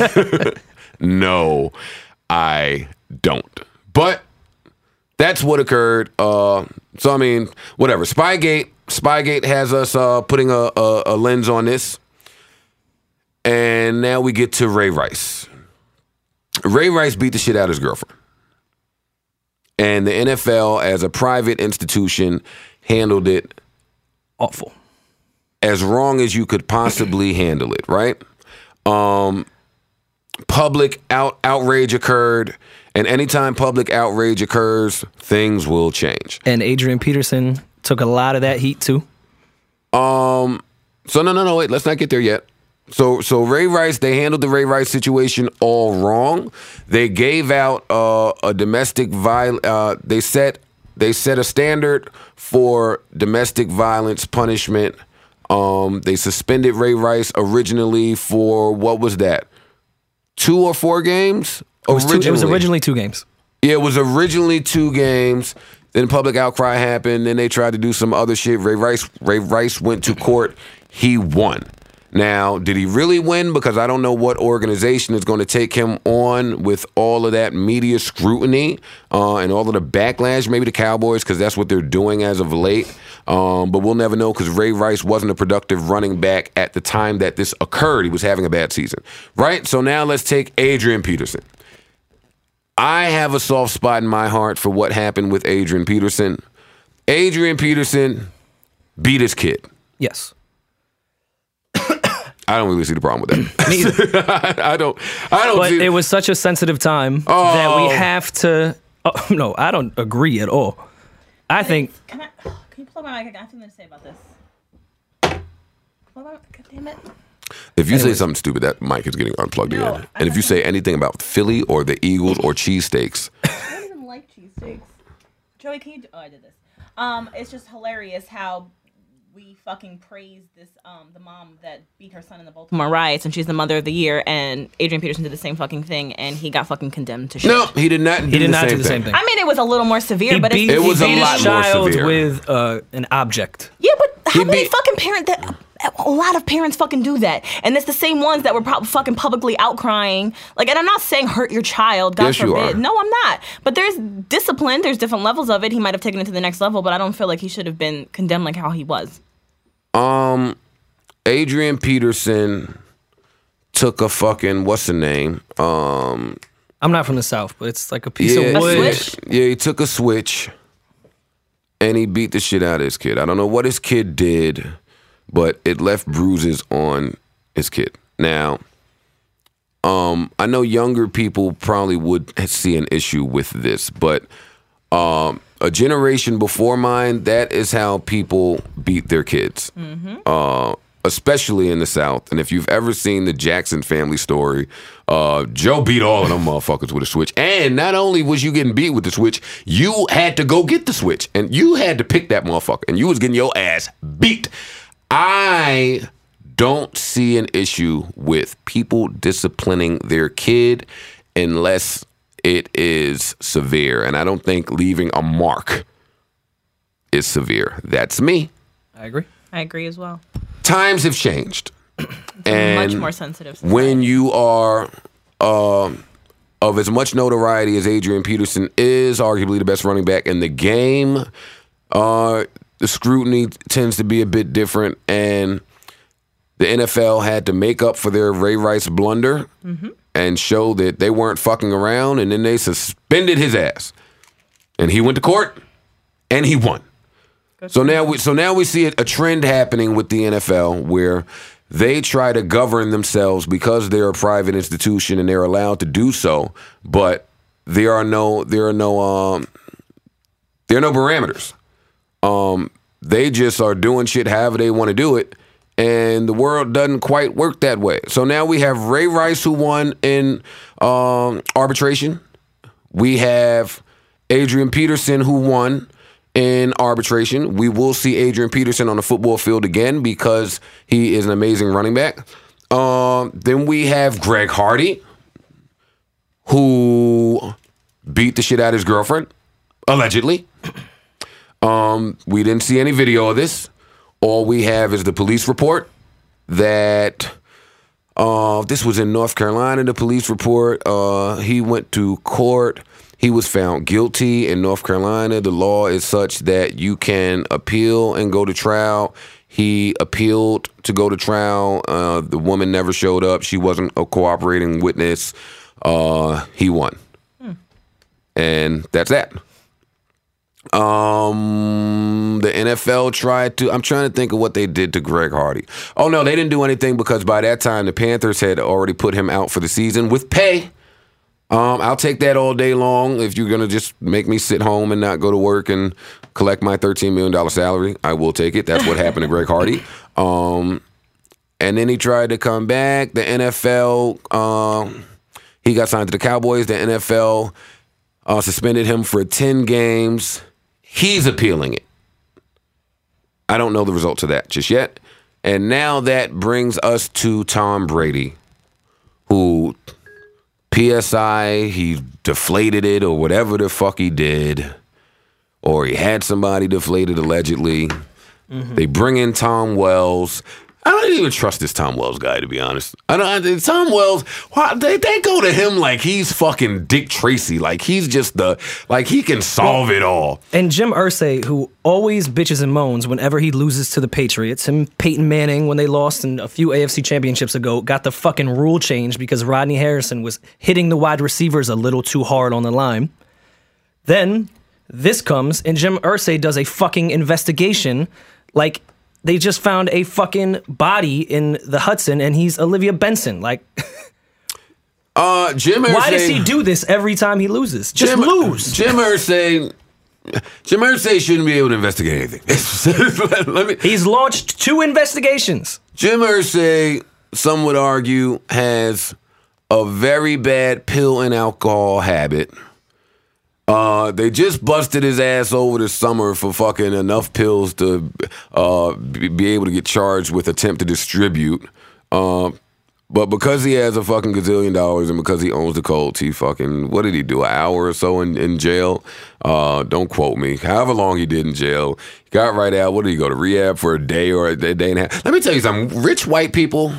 No, I don't. But that's what occurred. Uh, so I mean, whatever. Spygate, Spygate has us uh, putting a, a, a lens on this, and now we get to Ray Rice. Ray Rice beat the shit out of his girlfriend, and the N F L, as a private institution, handled it Awful. as wrong as you could possibly handle it, right? Um, public out outrage occurred, and anytime public outrage occurs, things will change. And Adrian Peterson took a lot of that heat too. Um, so no, no, no, wait, let's not get there yet. So, so Ray Rice, they handled the Ray Rice situation all wrong. They gave out uh, a domestic viol. Uh, they set they set a standard for domestic violence punishment. Um, they suspended Ray Rice originally for what was that? Two or four games? It was, two, it was originally two games. Yeah, it was originally two games. Then public outcry happened. Then they tried to do some other shit. Ray Rice, Ray Rice went to court. He won. Now, did he really win? Because I don't know what organization is going to take him on with all of that media scrutiny uh, and all of the backlash. Maybe the Cowboys, because that's what they're doing as of late. Um, but we'll never know, because Ray Rice wasn't a productive running back at the time that this occurred. He was having a bad season, right? So now let's take Adrian Peterson. I have a soft spot in my heart for what happened with Adrian Peterson. Adrian Peterson beat his kid. Yes. I don't really see the problem with that. Me either. I don't. I don't. But see, it was such a sensitive time Oh. that we have to. Oh, no, I don't agree at all. I think Can I? Can you plug my mic? I got something to say about this. Plug my mic. God damn it. if you say anyways. something stupid, that mic is getting unplugged No, again. I And if you say anything about Philly or the Eagles or cheesesteaks, I don't even like cheesesteaks. Joey, can you? Do- oh, I did this. Um, it's just hilarious how we fucking praise this um the mom that beat her son in the Baltimore riots, and she's the mother of the year. And Adrian Peterson did the same fucking thing, and he got fucking condemned to shit. no, he did not. Do he did the not same do the same thing. I mean, it was a little more severe, He but beat, it's, It was he a beat lot his more child severe. with uh, an object. yeah. But how He many beat- fucking parents that? A lot of parents fucking do that, and it's the same ones that were prob- fucking publicly outcrying. Like, and I'm not saying hurt your child, God Yes, you forbid. are. No, I'm not. But there's discipline. There's different levels of it. He might have taken it to the next level, but I don't feel like he should have been condemned like how he was. Um, Adrian Peterson took a fucking what's the name? Um, I'm not from the South, but it's like a piece yeah, of wood. switch? yeah, he took a switch and he beat the shit out of his kid. I don't know what his kid did, but it left bruises on his kid. Now, um, I know younger people probably would see an issue with this, but um, a generation before mine, that is how people beat their kids. Uh, especially in the South. And if you've ever seen the Jackson family story, uh, Joe beat all of them motherfuckers with a switch. And not only was you getting beat with the switch, you had to go get the switch. And you had to pick that motherfucker. And you was getting your ass beat. I don't see an issue with people disciplining their kid unless it is severe. And I don't think leaving a mark is severe. That's me. I agree. I agree as well. Times have changed. And much more sensitive society. When you are uh, of as much notoriety as Adrian Peterson is, arguably the best running back in the game, uh, the scrutiny tends to be a bit different, and the N F L had to make up for their Ray Rice blunder mm-hmm. and show that they weren't fucking around, and then they suspended his ass. And he went to court, and he won. Good so now we so now we see a, a trend happening with the N F L where they try to govern themselves because they're a private institution and they're allowed to do so, but there are no there are no um there are no parameters. Um, they just are doing shit however they want to do it, and the world doesn't quite work that way. So now we have Ray Rice, who won in um, arbitration. We have Adrian Peterson, who won in arbitration. We will see Adrian Peterson on the football field again because he is an amazing running back. Um, then we have Greg Hardy, who beat the shit out of his girlfriend, allegedly. Um, we didn't see any video of this. All we have is the police report that uh, this was in North Carolina, the police report. Uh, he went to court. He was found guilty in North Carolina. The law is such that you can appeal and go to trial. He appealed to go to trial. Uh, the woman never showed up. She wasn't a cooperating witness. Uh, he won. Hmm. And that's that. Um, the N F L tried to, I'm trying to think of what they did to Greg Hardy. Oh, no, they didn't do anything because by that time the Panthers had already put him out for the season with pay. Um, I'll take that all day long. If you're going to just make me sit home and not go to work and collect my thirteen million dollars salary, I will take it. That's what happened to Greg Hardy. Um, and then he tried to come back. The N F L, uh, he got signed to the Cowboys. The N F L uh, suspended him for ten games. He's appealing it. I don't know the results of that just yet. And now that brings us to Tom Brady, who P S I, he deflated it or whatever the fuck he did, or he had somebody deflated allegedly. Mm-hmm. They bring in Tom Wells. I don't even trust this Tom Wells guy, to be honest. I don't. I, Tom Wells, why, they they go to him like he's fucking Dick Tracy, like he's just the like he can solve it all. And Jim Irsay, who always bitches and moans whenever he loses to the Patriots, him, Peyton Manning, when they lost in a few A F C championships ago, got the fucking rule changed because Rodney Harrison was hitting the wide receivers a little too hard on the line. Then this comes and Jim Irsay does a fucking investigation, like. They just found a fucking body in the Hudson, and he's Olivia Benson. Like, uh, Jim Irsay, why does he do this every time he loses? Just Jim, lose. Jim Irsay, Jim Irsay shouldn't be able to investigate anything. Let me, he's launched two investigations. Jim Irsay, some would argue, has a very bad pill and alcohol habit. Uh, they just busted his ass over the summer for fucking enough pills to uh, be, be able to get charged with attempt to distribute. Uh, but because he has a fucking gazillion dollars and because he owns the Colts, he fucking, what did he do, an hour or so in, in jail? Uh, don't quote me. However long he did in jail, he got right out. What did he go to rehab for a day or a day, day and a half? Let me tell you something. Rich white people,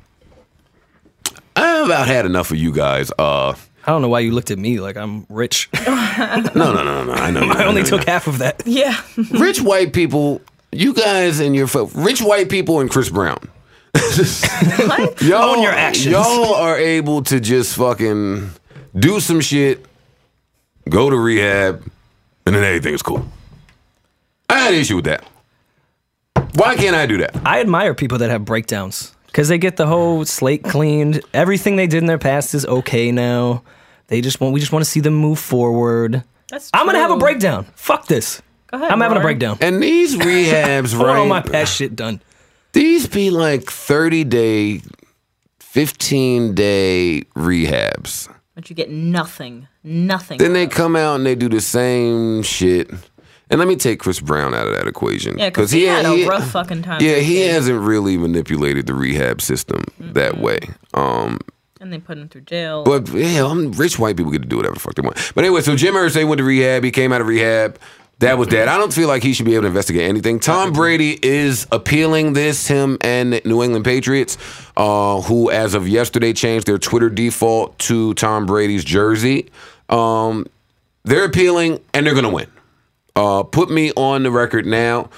I've about had enough of you guys. Uh, I don't know why you looked at me like I'm rich. no, no, no, no. I know. I only know, took know. half of that. Yeah. Rich white people, you guys and your fo- rich white people and Chris Brown. What? Y'all, Own your actions. Y'all are able to just fucking do some shit, go to rehab, and then everything is cool. I had an issue with that. Why can't I do that? I admire people that have breakdowns because they get the whole slate cleaned. Everything they did in their past is okay now. They just want. We just want to see them move forward. That's I'm gonna true. have a breakdown. Fuck this. Go ahead, I'm having a Rory. breakdown. And these rehabs, I want all my right? past shit done. These be like thirty day, fifteen day rehabs. But you get nothing. Nothing. Then they come out and they do the same shit. And let me take Chris Brown out of that equation. Yeah, because he, he had a he, rough fucking time. Yeah, he hasn't really manipulated the rehab system mm-hmm. that way. Um, and they put him through jail. But yeah, I'm, rich white people get to do whatever the fuck they want. But anyway, so Jim Irsay went to rehab. He came out of rehab. That was that. I don't feel like he should be able to investigate anything. Tom Brady is appealing this, him and New England Patriots, uh, who as of yesterday changed their Twitter default to Tom Brady's jersey. Um, they're appealing, and they're going to win. Uh, put me on the record now.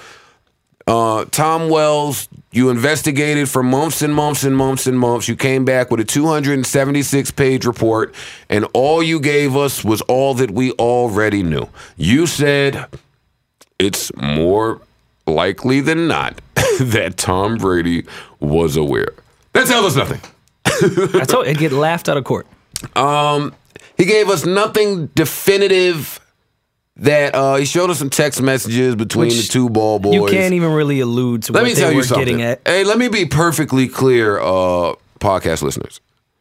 Uh, Tom Wells, you investigated for months and months and months and months. You came back with a two hundred seventy-six page report, and all you gave us was all that we already knew. You said it's more likely than not that Tom Brady was aware. That tells us nothing. I told you, it'd get laughed out of court. Um, he gave us nothing definitive. That uh, he showed us some text messages between Which the two ball boys. You can't even really allude to let what me they tell were you something. getting at. Hey, let me be perfectly clear, uh, podcast listeners.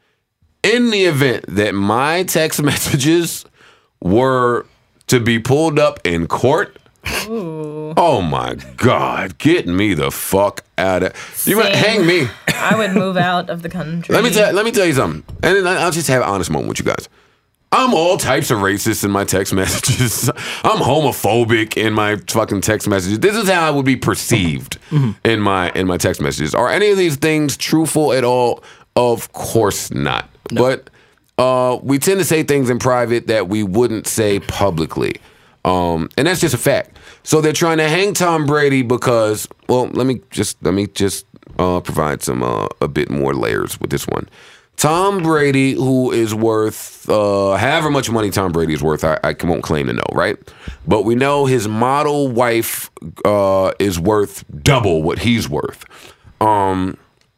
In the event that my text messages were to be pulled up in court, Ooh. Oh my God, get me the fuck out of you! Might hang me. I would move out of the country. Let me tell. Let me tell you something, and then I'll just have an honest moment with you guys. I'm all types of racist in my text messages. I'm homophobic in my fucking text messages. This is how I would be perceived mm-hmm. in my in my text messages. Are any of these things truthful at all? Of course not. No. But uh, we tend to say things in private that we wouldn't say publicly. Um, and that's just a fact. So they're trying to hang Tom Brady because, well, let me just let me just uh, provide some uh, a bit more layers with this one. Tom Brady, who is worth uh, however much money Tom Brady is worth, I, I won't claim to know, right? But we know his model wife uh, is worth double what he's worth. Um,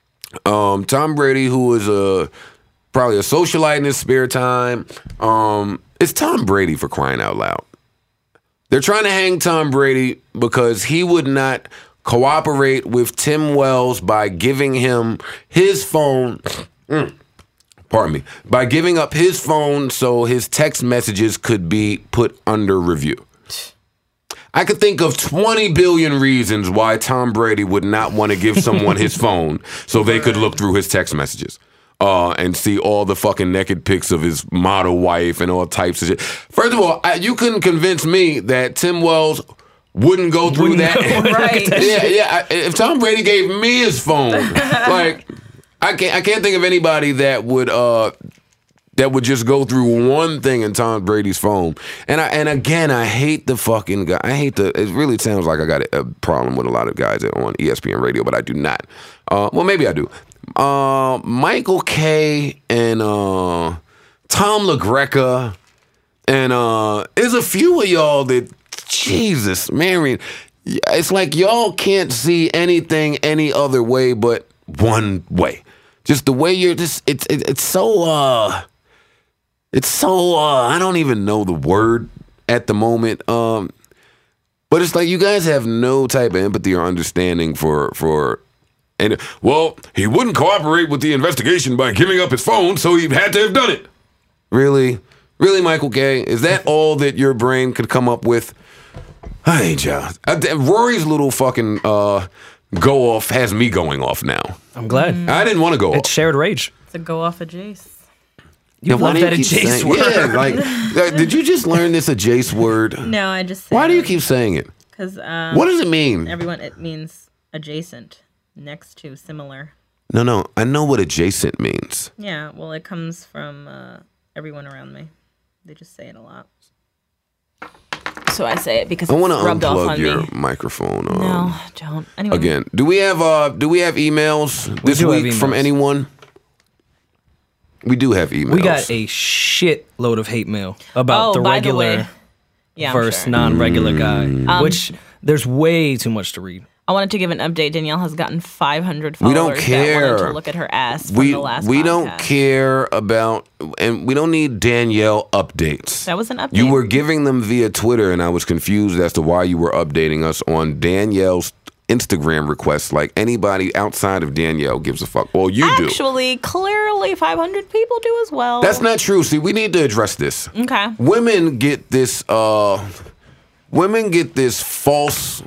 um, Tom Brady, who is a probably a socialite in his spare time, um, it's Tom Brady for crying out loud. They're trying to hang Tom Brady because he would not cooperate with Tim Wells by giving him his phone. Mm. Pardon me, by giving up his phone so his text messages could be put under review. I could think of twenty billion reasons why Tom Brady would not want to give someone his phone so they could look through his text messages uh, and see all the fucking naked pics of his model wife and all types of shit. First of all, I, you couldn't convince me that Tim Wells wouldn't go through wouldn't that. Go, right. Yeah, yeah. I, if Tom Brady gave me his phone, like... I can't. I can't think of anybody that would uh, that would just go through one thing in Tom Brady's phone. And I and again, I hate the fucking guy. I hate the. It really sounds like I got a problem with a lot of guys on E S P N radio, but I do not. Uh, well, maybe I do. Uh, Michael Kay and uh, Tom LaGreca and uh, there's a few of y'all that Jesus, Marion. It's like y'all can't see anything any other way but one way. Just the way you're just, it's it, it's so, uh, it's so, uh, I don't even know the word at the moment. Um, but it's like you guys have no type of empathy or understanding for, for, and, well, he wouldn't cooperate with the investigation by giving up his phone, so he had to have done it. Really? Really, Michael Kay? Is that all that your brain could come up with? I hate y'all. Rory's little fucking, uh, go off has me going off now. I'm glad. Mm. I didn't want to go it's off. shared rage. To go off of Jace. You yeah, love that Jace word. Yeah, like, uh, did you just learn this a Jace word? No, I just said Why do you keep saying it? Because um, what does it mean? Everyone, it means adjacent, next to, similar. No, no, I know what adjacent means. Yeah, well, it comes from uh, everyone around me. They just say it a lot. So I say it because I it's want to rubbed off unplug on your me. microphone. Um, No, don't. Anyway. Again, do we have uh do we have emails this do have week from emails. anyone? We do have emails. We got a shit load of hate mail about Oh, the by the regular way. Yeah, I'm versus sure. non-regular guy, Um, which there's way too much to read. I wanted to give an update. Danielle has gotten five hundred followers We don't that care. wanted to look at her ass from we the last we podcast. don't care about, and we don't need Danielle updates. That was an update. You were giving them via Twitter, and I was confused as to why you were updating us on Danielle's Instagram requests. Like anybody outside of Danielle gives a fuck. Well, you do. Actually, clearly five hundred people do as well. That's not true. See, we need to address this. Okay. Women get this. Uh, women get this false,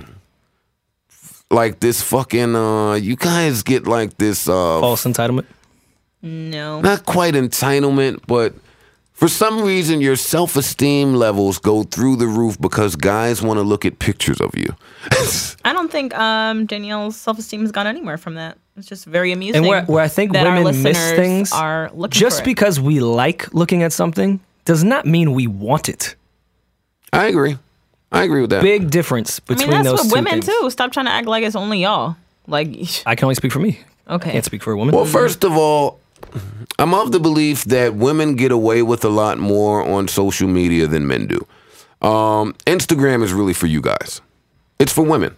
like this fucking. Uh, you guys get like this uh, False entitlement. No. not quite entitlement, but for some reason your self-esteem levels go through the roof because guys want to look at pictures of you. I don't think um, Danielle's self-esteem has gone anywhere from that. It's just very amusing. And where, where I think that our women miss listeners things, are looking just for it. because we like looking at something does not mean we want it. I agree. I agree with that. Big difference I between mean, that's those what two women things. too. Stop trying to act like it's only y'all. Like, I can only speak for me. okay. I can't speak for a woman. Well, first of all, I'm of the belief that women get away with a lot more on social media than men do. Um, Instagram is really for you guys. It's for women.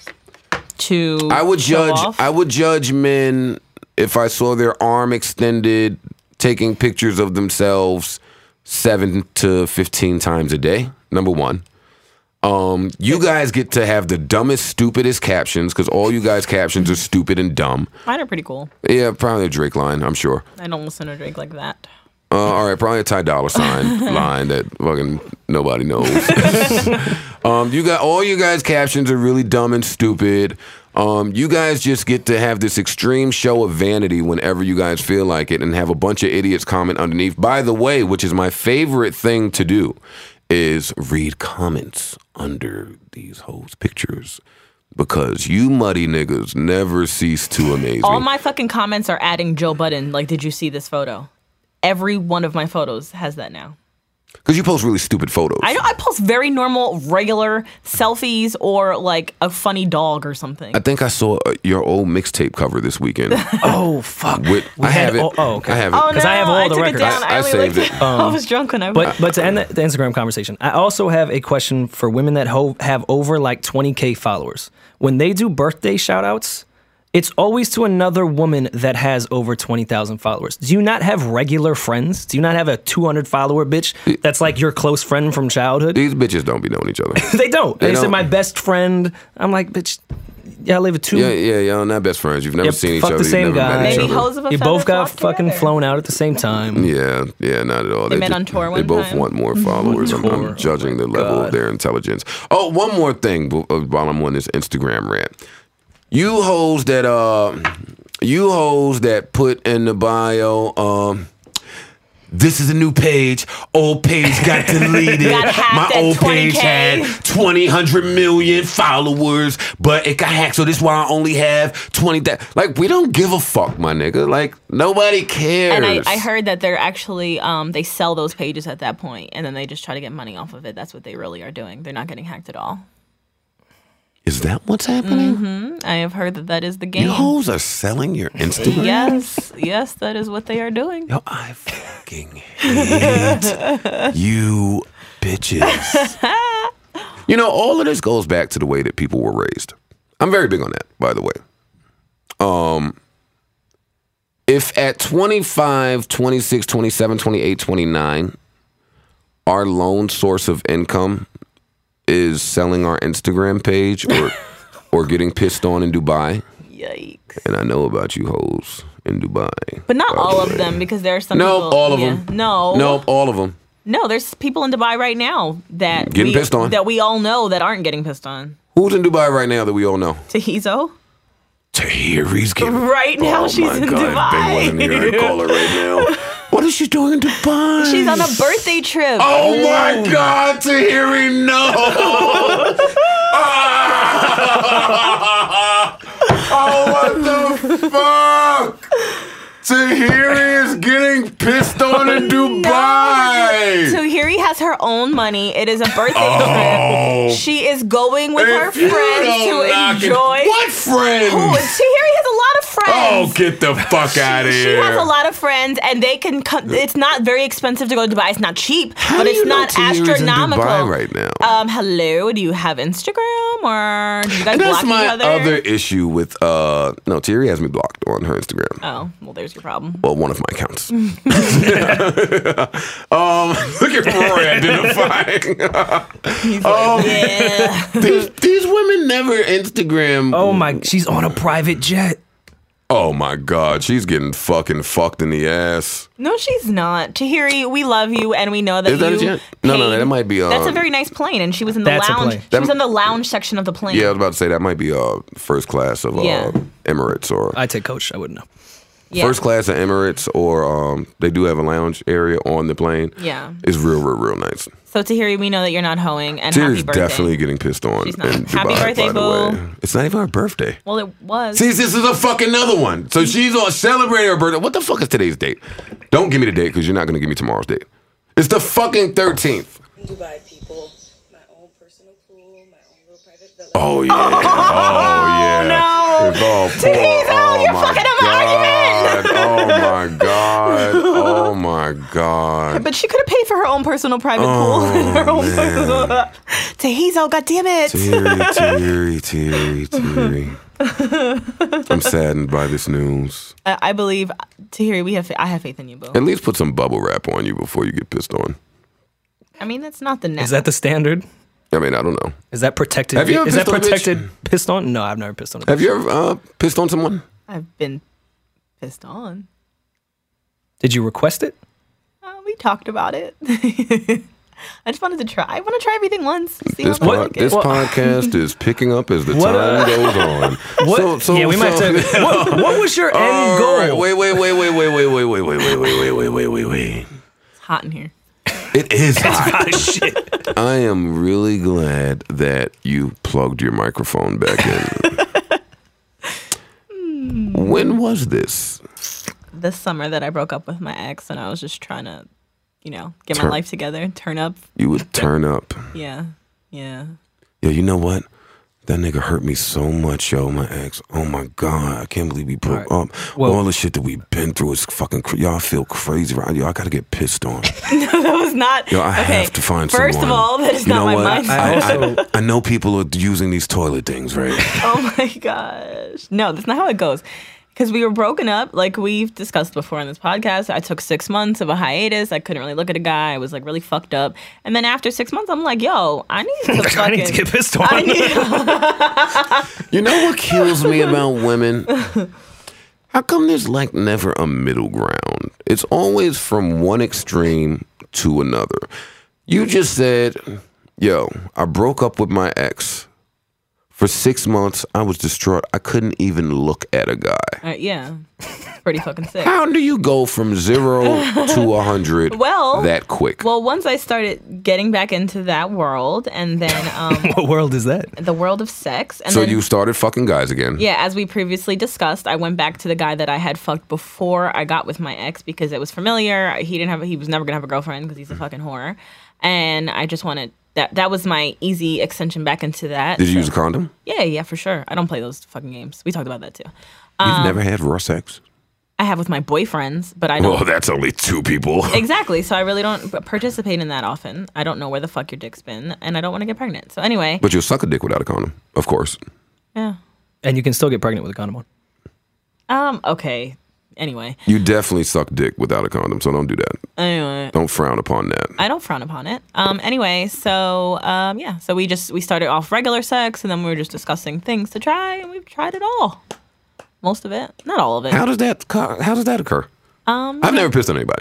To I would show judge. off. I would judge men if I saw their arm extended, taking pictures of themselves seven to fifteen times a day. Number one. Um, you guys get to have the dumbest, stupidest captions because all you guys' captions are stupid and dumb. Mine are pretty cool. Yeah, probably a Drake line, I'm sure. I don't listen to Drake like that. Uh, all right, probably a Ty Dolla Sign line that fucking nobody knows. um, you got all you guys' captions are really dumb and stupid. Um, you guys just get to have this extreme show of vanity whenever you guys feel like it, and have a bunch of idiots comment underneath. By the way, which is my favorite thing to do, is read comments under these hoes' pictures. Because you muddy niggas never cease to amaze All me. my fucking comments are adding Joe Budden. Like, did you see this photo? Every one of my photos has that now. Because you post really stupid photos. I know I post very normal, regular selfies or like a funny dog or something. I think I saw uh, your old mixtape cover this weekend. oh fuck! With, We I had- have it. oh, oh, okay. I have it. oh no, 'Cause I have all the took records. it down. I- I, I only saved looked- it. I was drunk when I. But but to end the, the Instagram conversation, I also have a question for women that ho- have over like twenty K followers. When they do birthday shout outs, it's always to another woman that has over twenty thousand followers. Do you not have regular friends? Do you not have a two hundred follower bitch that's like your close friend from childhood? These bitches don't be knowing each other. They don't. They They, said don't. my best friend. I'm like, bitch, y'all live with two. yeah, yeah, y'all not best friends. You've never Yep, seen each fuck other. the same You've never guy. met each Maybe other. hoes of a You feather both got flock fucking together. flown out at the same time. Yeah, yeah, not at all. They met on tour They one both time. want more followers. I'm, tour. I'm judging Oh the my level God. of their intelligence. Oh, one more thing b- uh, while I'm on this Instagram rant. You hoes that uh, you hoes that put in the bio, um, this is a new page. Old page got deleted. Got hacked My at old twenty page K. had twenty, one hundred million followers, but it got hacked, so this is why I only have twenty. That like we don't give a fuck, my nigga. Like nobody cares. And I, I heard that they're actually um, they sell those pages at that point, and then they just try to get money off of it. That's what they really are doing. They're not getting hacked at all. Is that what's happening? Mm-hmm. I have heard that that is the game. You hoes are selling your Instagram. Yes, yes, that is what they are doing. Yo, I fucking hate you bitches. You know, all of this goes back to the way that people were raised. I'm very big on that, by the way. Um, if at twenty-five, twenty-six, twenty-seven, twenty-eight, twenty-nine, our lone source of income is selling our Instagram page or or getting pissed on in Dubai, Yikes. and I know about you hoes in Dubai. But not by the all of way. them, because there are some No, people. all of yeah. them. No. Nope, all of them. No, there's people in Dubai right now that Getting we, pissed on. that we all know that aren't getting pissed on. Who's in Dubai right now that we all know? Tahizo? Tahiri's getting. Right now oh she's my in God, if Bing wasn't here, I'd Dubai. call her right now. What is she doing in Dubai? She's on a birthday trip. Oh my God, Tahiri, no! Oh, what the fuck? Tahiri is getting pissed on in Dubai. Tahiri has her own money. It is a birthday Oh. trip. She is going with her If you friends don't knock to it- enjoy. What friends? Who? Tahiri has a lot of friends. Oh, get the fuck out of She here. has a lot of friends, and they can. Come, it's not very expensive to go to Dubai. It's not cheap, How but do it's you know not Tahiri's in astronomical. Dubai right now? Um, hello. Do you have Instagram, or do you guys And block that's my each other? other issue with uh no, Tahiri has me blocked on her Instagram. Oh, well, there's your problem. Well, one of my accounts. um, look at Roy identifying. um, Yeah. these, these women never Instagram. Oh my, she's on a private jet. Oh my God, she's getting fucking fucked in the ass. No, she's not. Tahiri, we love you, and we know that Is that you a jet? No, no, paid- that might be, uh, That's a very nice plane, and she was in the That's a lounge. plane. She That- was in the lounge section of the plane. Yeah, I was about to say that might be uh first class of uh, Yeah. Emirates or I take coach. I wouldn't know. Yeah. first class of Emirates, or um they do have a lounge area on the plane. Yeah. It's real, real, real nice. So Tahiri, we know that you're not hoeing, and happy Tahiri's birthday. definitely getting pissed on. She's not. In Happy Dubai, birthday, by the boo. way. It's not even her birthday. Well, it was. See, this is a fucking another one. So she's on celebrating her birthday. What the fuck is today's date? Don't give me the date because you're not going to give me tomorrow's date. It's the fucking thirteenth. Dubai people, my own personal pool, my own little private villa. Oh, yeah. Oh, yeah. no. It's all poor. Tahiri's out. Oh, You're my fucking up an God. Oh, my God. Oh, my God. But she could have paid for her own personal private Oh, pool and her own man. personal. Tahizo, God damn it. Teary, teary, teary, teary. I'm saddened by this news. I, I believe, Tahiri, we have. I have faith in you, boo. At least put some bubble wrap on you before you get pissed on. I mean, that's not the next. Is that the standard? I mean, I don't know. Is that protected? Have you ever Is that pissed on a bitch? protected? Pissed on? No, I've never pissed on. A Have bitch. you ever uh, pissed on someone? I've been pissed on. Did you request it? Uh, we talked about it. I just wanted to try. I want to try everything once. See This, how I pod, like it. this podcast is picking up as the What, time uh, goes on. What? So, so, yeah, we might so- have to. What, what was your end All goal? right, Wait, wait, wait, wait, wait, wait, wait, wait, wait, wait, wait, wait, wait, wait, wait, wait. It's hot in here. It is hot. Ah, shit. I am really glad that you plugged your microphone back in. When was this? This summer that I broke up with my ex, and I was just trying to, you know, get my Turn- life together, turn up. You would turn up. Yeah, yeah. Yo, you know what? That nigga hurt me so much, yo, my ex. Oh my God, I can't believe we broke All right. up. Well- All the shit that we've been through is fucking cra- y'all feel crazy right? Yo, I gotta get pissed on. That was not. Yo, I okay. have to find First someone. of all, that is You not know my what? mindset. I I, also- I, I know people are using these toilet things, right? Oh my gosh. No, that's not how it goes. Because we were broken up, like we've discussed before in this podcast. I took six months of a hiatus. I couldn't really look at a guy. I was like really fucked up. And then after six months, I'm like, yo, I need to fucking. I need to get pissed on. I need- You know what kills me about women? How come there's like never a middle ground? It's always from one extreme to another. You just said, yo, I broke up with my ex. For six months, I was distraught. I couldn't even look at a guy. Uh, yeah. Pretty fucking sick. How do you go from zero to a hundred Well- that quick? Well, once I started getting back into that world, and then um, What world is that? the world of sex, and so then you started fucking guys again. yeah, as we previously discussed, I went back to the guy that I had fucked before I got with my ex because it was familiar. He didn't have. He was never gonna have a girlfriend because he's a fucking whore, and I just wanted that. That was my easy extension back into that. Did you So- use a condom? Yeah, yeah, for sure. I don't play those fucking games. We talked about that too. You've Um, never had raw sex? I have with my boyfriends, but I don't. Well, that's only two people. Exactly. So I really don't participate in that often. I don't know where the fuck your dick's been, and I don't want to get pregnant. So anyway, But you'll suck a dick without a condom, of course. yeah. And you can still get pregnant with a condom on. Um. Okay. Anyway. You definitely suck dick without a condom, so don't do that. Anyway. Don't frown upon that. I don't frown upon it. Um. Anyway. So. Um. Yeah. So we just we started off regular sex, and then we were just discussing things to try, and we've tried it all. Most of it, not all of it. How does that co- how does that occur? Um. I've never pissed on anybody.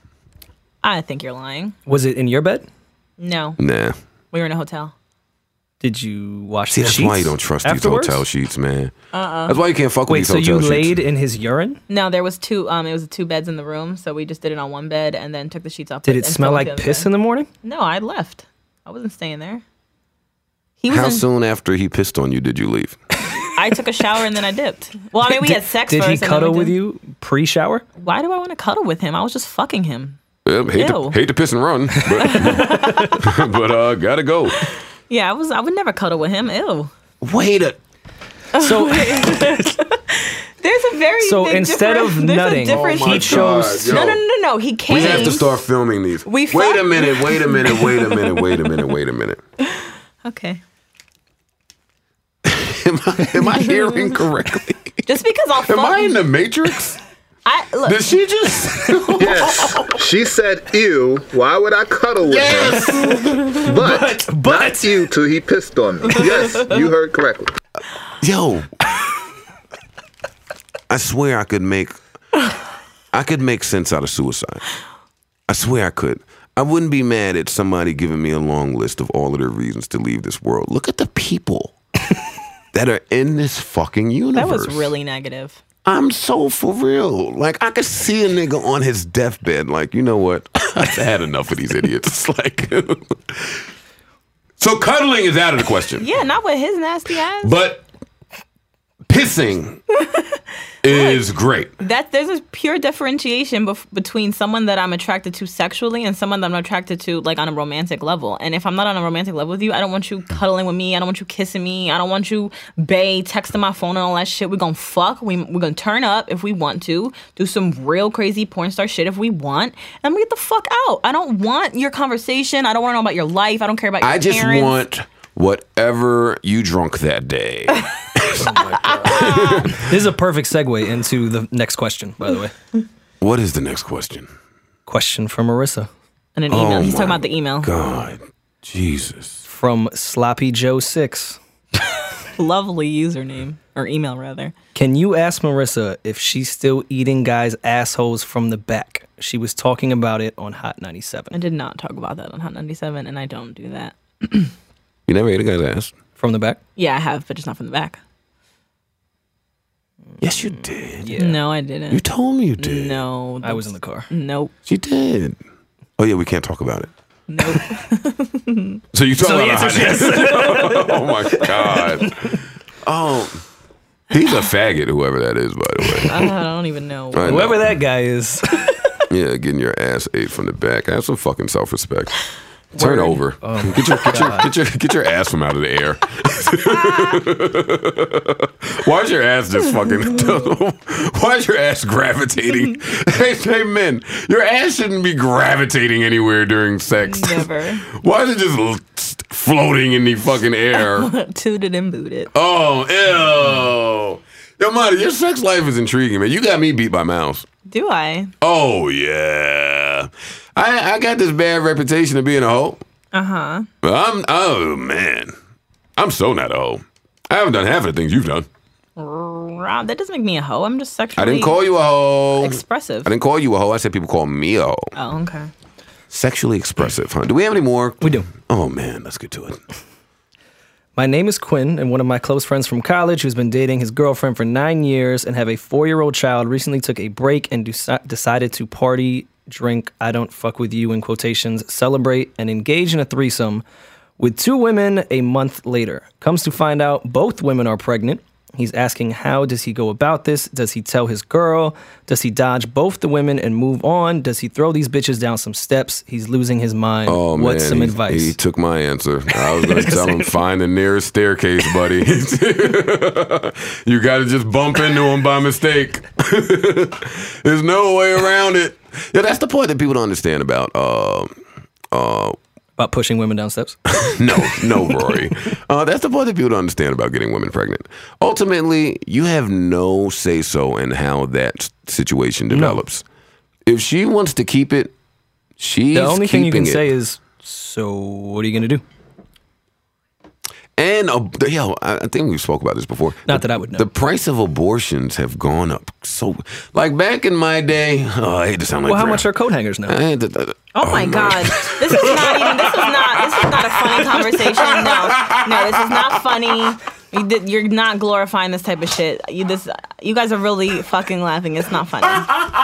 I think you're lying. Was it in your bed? No, Nah. we were in a hotel. Did you wash See, the that's sheets why you don't trust afterwards? these hotel sheets, man. Uh-uh. That's why you can't fuck with Wait, these so you hotel laid sheets. in his urine? No, there was two. Um. It was two beds in the room, so we just did it on one bed, and then took the sheets off. Did and it smell filled like the other piss bed. in the morning? No, I left. I wasn't staying there. He was How in, soon after he pissed on you did you leave? I took a shower and then I dipped. Well, I mean, we did, had sex Did first. he and then cuddle we with did- you pre-shower? Why do I want to cuddle with him? I was just fucking him. Uh, hate, to, Ew. hate to piss and run, but, but uh, gotta go. Yeah, I was. I would never cuddle with him. Ew. Wait a. So, There's a very so big instead difference- of there's a nutting, difference Oh my he chose. God, No, yo. no, no, no, no. He came. We have to start filming these. We wait a fuck- minute, wait a minute, wait a minute, wait a minute, wait a minute. Okay. Am I, am I hearing correctly? Just because I'll fuck. Am I in the Matrix? I look. Did she just? Yes. She said, ew, why would I cuddle with Yes. him? But, But, but, not ew till he pissed on me. Yes, you heard correctly. Yo. I swear I could make I could make sense out of suicide. I swear I could. I wouldn't be mad at somebody giving me a long list of all of their reasons to leave this world. Look at the people that are in this fucking universe. That was really negative. I'm so for real. Like, I could see a nigga on his deathbed, like, you know what? I've had enough of these idiots. It's like, so cuddling is out of the question. Yeah, not with his nasty ass. But pissing is great. That there's a pure differentiation bef- between someone that I'm attracted to sexually and someone that I'm attracted to like on a romantic level. And if I'm not on a romantic level with you, I don't want you cuddling with me. I don't want you kissing me. I don't want you bae texting my phone and all that shit. We're gonna fuck. We we're gonna turn up if we want to. Do some real crazy porn star shit if we want. And we get the fuck out. I don't want your conversation. I don't want to know about your life. I don't care about your I just parents. want whatever you drunk that day. This is a perfect segue into the next question, by the way. What is the next question? Question from Marissa. And an email. Oh He's talking my about the email. God, Jesus. From Sloppy Joe six. Lovely username. Or email, rather. Can you ask Marissa if she's still eating guys' assholes from the back? She was talking about it on Hot I ninety-seven. did not talk about that on Hot ninety-seven, and I don't do that. You never ate a guy's ass? From the back? Yeah, I have, but just not from the back. Yes, you did. Yeah. No, I didn't. You told me you did. No. I was in the car. Nope. She did. Oh, yeah, we can't talk about it. Nope. So you talk So the about answer is yes. Oh, my God. Oh, he's a faggot, whoever that is, by the way. I don't even know. I know. Whoever that guy is. Yeah, getting your ass ate from the back. Have some fucking self-respect. Turn Word. over. Oh get your get your get your get your ass from out of the air. Why's your ass just fucking? Why's your ass gravitating? Hey, hey, men, your ass shouldn't be gravitating anywhere during sex. Never. Why is it just l- floating in the fucking air? Tooted and booted. Oh, ew. Yo, Marty, your sex life is intriguing, man. You got me beat by mouse. Do I? Oh yeah, I I got this bad reputation of being a hoe. Uh huh. I'm oh man, I'm so not a hoe. I haven't done half of the things you've done. Rob, that doesn't make me a hoe. I'm just sexually I didn't call you a hoe. expressive. I didn't call you a hoe. I said people call me a hoe. Oh, okay. Sexually expressive, huh? Do we have any more? We do. Oh man, let's get to it. My name is Quinn, and one of my close friends from college who's been dating his girlfriend for nine years and have a four-year-old child recently took a break and deci- decided to party, drink, I don't fuck with you in quotations, celebrate, and engage in a threesome with two women a month later. Comes to find out both women are pregnant. He's asking how does he go about this? Does he tell his girl? Does he dodge both the women and move on? Does he throw these bitches down some steps? He's losing his mind. Oh What's man, some he, advice? he took my answer. I was going to tell him find the nearest staircase, buddy. You got to just bump into him by mistake. There's no way around it. Yeah, that's the part that people don't understand about. Uh, uh, About pushing women down steps? no, no, Rory. Uh, that's the part that people don't understand about getting women pregnant. Ultimately, you have no say-so in how that situation develops. If she wants to keep it, she's The only thing you can keeping say it. is, so what are you going to do? And uh, yo, I I think we spoke about this before. Not that I would know. The price of abortions have gone up so. Like back in my day, oh, I hate to sound like. Well, how Brown. much are coat hangers now? I had to, uh, Oh, my God. This is not even, this is not, this is not a funny conversation. No, no, this is not funny. You did- You're not glorifying this type of shit. You this, you guys are really fucking laughing. It's not funny.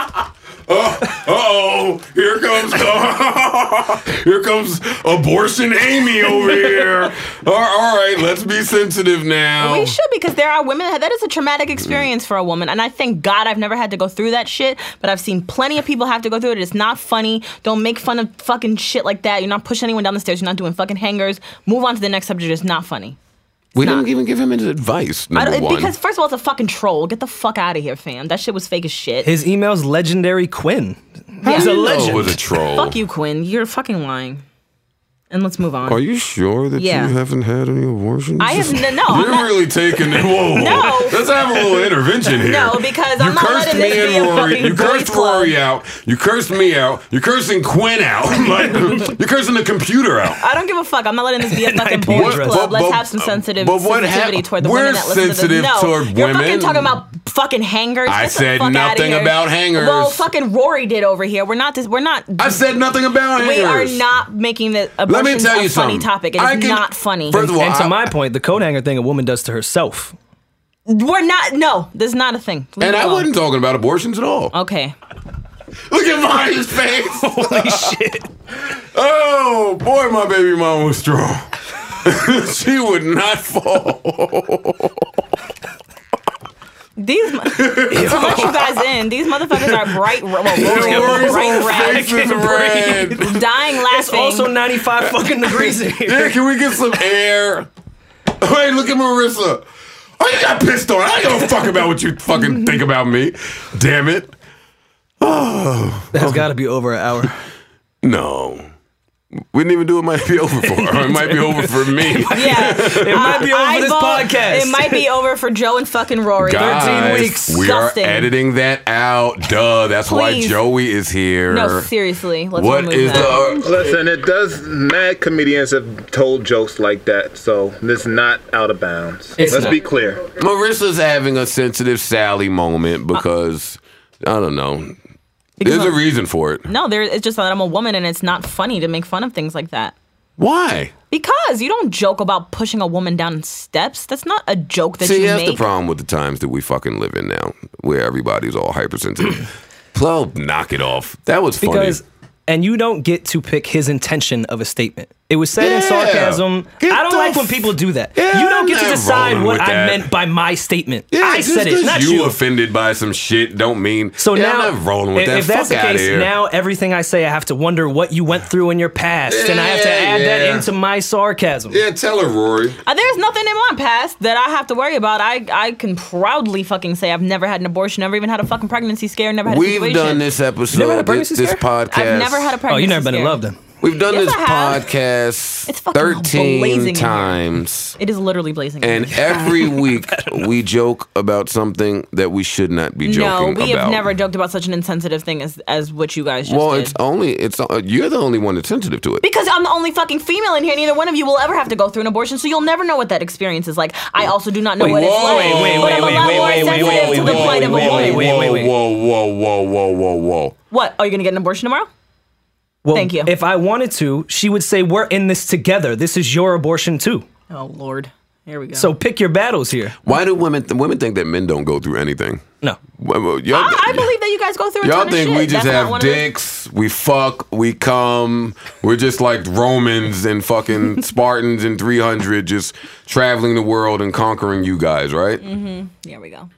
Uh-oh, here comes here comes abortion Amy over here. All all right, let's be sensitive now. We should, because there are women that is a traumatic experience for a woman, and I thank God I've never had to go through that shit. But I've seen plenty of people have to go through it. It's not funny. Don't make fun of fucking shit like that. You're not pushing anyone down the stairs. You're not doing fucking hangers. Move on to the next subject. It's not funny. we not. didn't even give him any advice. I Number don't, one, because first of all, it's a fucking troll. Get the fuck out of here, fam. That shit was fake as shit. His email's legendary Quinn. How He's do a you know legend. it was a troll. Fuck you, Quinn. You're fucking lying. And let's move on. Are you sure that Yeah. you haven't had any abortions? I have no. no You're I'm not, really taking it. Whoa, whoa. No. Let's have a little intervention here. No, because you I'm not cursed letting me this be and a Rory. fucking You cursed boys club. Rory out. You cursed me out. You're cursing Quinn out. Like, you're cursing the computer out. I don't give a fuck. I'm not letting this be a fucking What- boys but- club. Let's but- have some sensitive but what sensitivity hap- toward the we're women that listen to sensitive this. No, toward you're women. fucking talking about fucking hangers. I Get the said fuck outta nothing here. about hangers. Well, fucking Rory did over here. We're not. This, we're not. I said nothing about we hangers. are not making the Let me abortions tell you a funny something. topic. It I is can- not funny. First of all, And to I- my point, the coat hanger thing a woman does to herself. We're not. No, there's not a thing. Leave and it I alone. wasn't talking about abortions at all. Okay. Look at Maya's face. Holy shit. Oh, boy, my baby mama was strong. She would not fall. These, mo- to let you guys in, these motherfuckers are bright, well, Rory's bright whole red, face is red. dying laughing. It's also ninety-five fucking degrees in here. Yeah, can we get some air? Wait, look at Marissa. Oh, you got pissed on. I don't give a fuck about what you fucking think about me. Damn it. That's got to be over an hour. No. We didn't even do it might be over for her. It might be over for me. Yeah, It might be over I for this vote podcast. It might be over for Joe and fucking Rory. Guys, weeks. we are Disgusting. editing that out. Duh. That's why Please. Joey is here. No, seriously. Let's What remove is that. the... Listen, it does. Mad comedians have told jokes like that, so this is not out of bounds. It's Let's not. be clear. Marissa's having a sensitive Sally moment because, I don't know. There's a reason for it. No, there. It's just that I'm a woman, and it's not funny to make fun of things like that. Why? Because you don't joke about pushing a woman down steps. That's not a joke that See, you that's make. the problem with the times that we fucking live in now, where everybody's all hypersensitive. Well, knock it off. That was funny. Because, and you don't get to pick his intention of a statement. It was said in Yeah. sarcasm. Get I don't the like when f- people do that. Yeah, you don't get I'm to not decide rolling what with I that. meant by my statement. Yeah, I just said it, 'cause not you you. offended by some shit don't mean. So yeah, now, I'm not rolling with if, that. if that's Fuck the outta case, here. now everything I say, I have to wonder what you went through in your past, and I have to Yeah, add yeah. that into my sarcasm. Yeah, tell her, Rory. Uh, there's nothing in my past that I have to worry about. I I can proudly fucking say I've never had an abortion, never even had a fucking pregnancy scare, never had a We've situation. done this episode, never had a this, pregnancy this scare? podcast. I've never had a pregnancy Oh, you never been in scare. love then? We've done Yes, this I have. podcast It's fucking blazing thirteen in here. times. It is literally blazing. And every week we joke about something that we should not be no, joking we about. have never joked about such an insensitive thing as as what you guys just Well, did. it's only it's uh, you're the only one that's sensitive to it. Because I'm the only fucking female in here. Neither one of you will ever have to go through an abortion, so you'll never know what that experience is like. I also do not know Wait, what it's whoa, like. wait, wait, but I'm wait, a lot wait, more wait, wait, sensitive wait, to the wait, plight of a wait, woman. wait, wait, wait, wait. Whoa, whoa, whoa, whoa, whoa, whoa. What? Are you gonna get an abortion tomorrow? Well, Thank you. If I wanted to, she would say, "We're in this together. This is your abortion too." Oh Lord, here we go. So pick your battles here. Why do women women think that men don't go through anything? No. Well, well, y'all, I, I believe that you guys go through a y'all ton think of shit. we just That's not have one of the- dicks, we fuck, we come, we're just like Romans and fucking Spartans in three hundred, just traveling the world and conquering you guys, right? Mm-hmm. Here we go.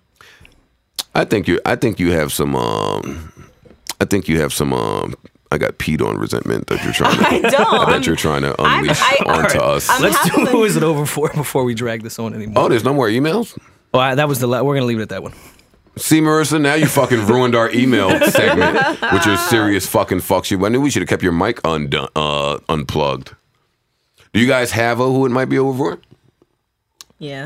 I think you. I think you have some. Um, I think you have some. Um, I got peed on resentment that you're trying to. I don't. that you're trying to I'm- unleash I- onto Alright. us. I'm Let's do happily- who is it over for before we drag this on anymore. Oh, there's no more emails. Oh, I, that was the. La- we're gonna leave it at that one. See, Marissa, now you fucking ruined our email segment with your serious fucking fuck shit. I knew we should have kept your mic undone, uh, unplugged. Do you guys have a who it might be over for? Yeah.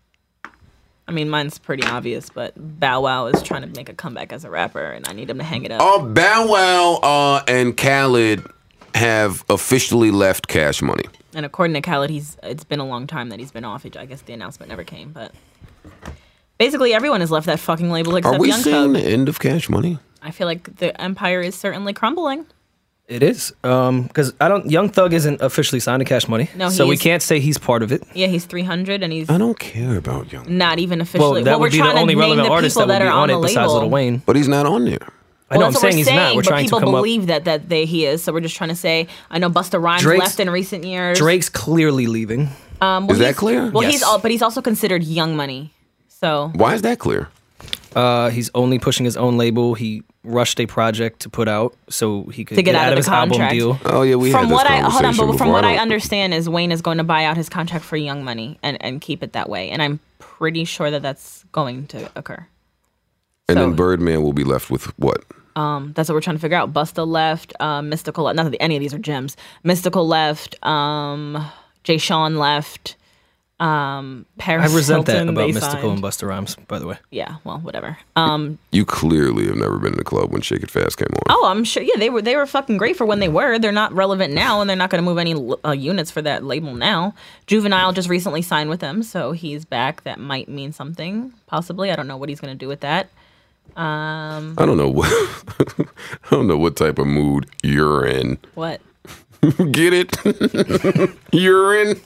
I mean, mine's pretty obvious, but Bow Wow is trying to make a comeback as a rapper, and I need him to hang it up. Oh, Bow Wow uh, and Khaled have officially left Cash Money. And according to Khaled, he's it's been a long time that he's been off. I guess the announcement never came, but basically everyone has left that fucking label except Are we Young seeing Thug. the end of Cash Money? I feel like the empire is certainly crumbling. It is because I don't. Young Thug isn't officially signed to Cash Money, No, so we he's- can't say he's part of it. Yeah, he's three hundred, and he's I don't care about Young. not even Well, officially. that well, would we're be the trying only to name relevant the artist people that would be are on on it the besides label. Lil Wayne. But he's not on there. I know. Well, I'm that's what saying we're he's saying, not. We're but trying to people come believe that that they, he is. So we're just trying to say. I know Busta Rhymes Drake's- left in recent years. up. Drake's clearly leaving. Um, well, Is that he's- clear? Well, Yes. he's all, but he's also considered Young Money. So Why is that clear? Uh, he's only pushing his own label. He rushed a project to put out so he could To get out out of of the his album contract. deal. Oh yeah, we from had this what I hold on, conversation but from before. what I don't- understand is Wayne is going to buy out his contract for Young Money and, and keep it that way, and I'm pretty sure that that's going to occur. And So- then Birdman will be left with what? Um, that's what we're trying to figure out. Busta left. Uh, Mystical. Not that any of these are gems. Mystical left. Um, Jay Sean left. Um, Paris I resent Hilton, that about they Mystical signed. and Busta Rhymes, by the way. Yeah, well, whatever. Um, You clearly have never been in the club when Shake It Fast came on. oh, I'm sure. Yeah, they were they were fucking great for when they were. They're not relevant now, and they're not going to move any uh, units for that label now. Juvenile just recently signed with them, so he's back. That might mean something, possibly. I don't know what he's going to do with that. Um, I don't know what I don't know what type of mood you're in. what? Get it? Urine.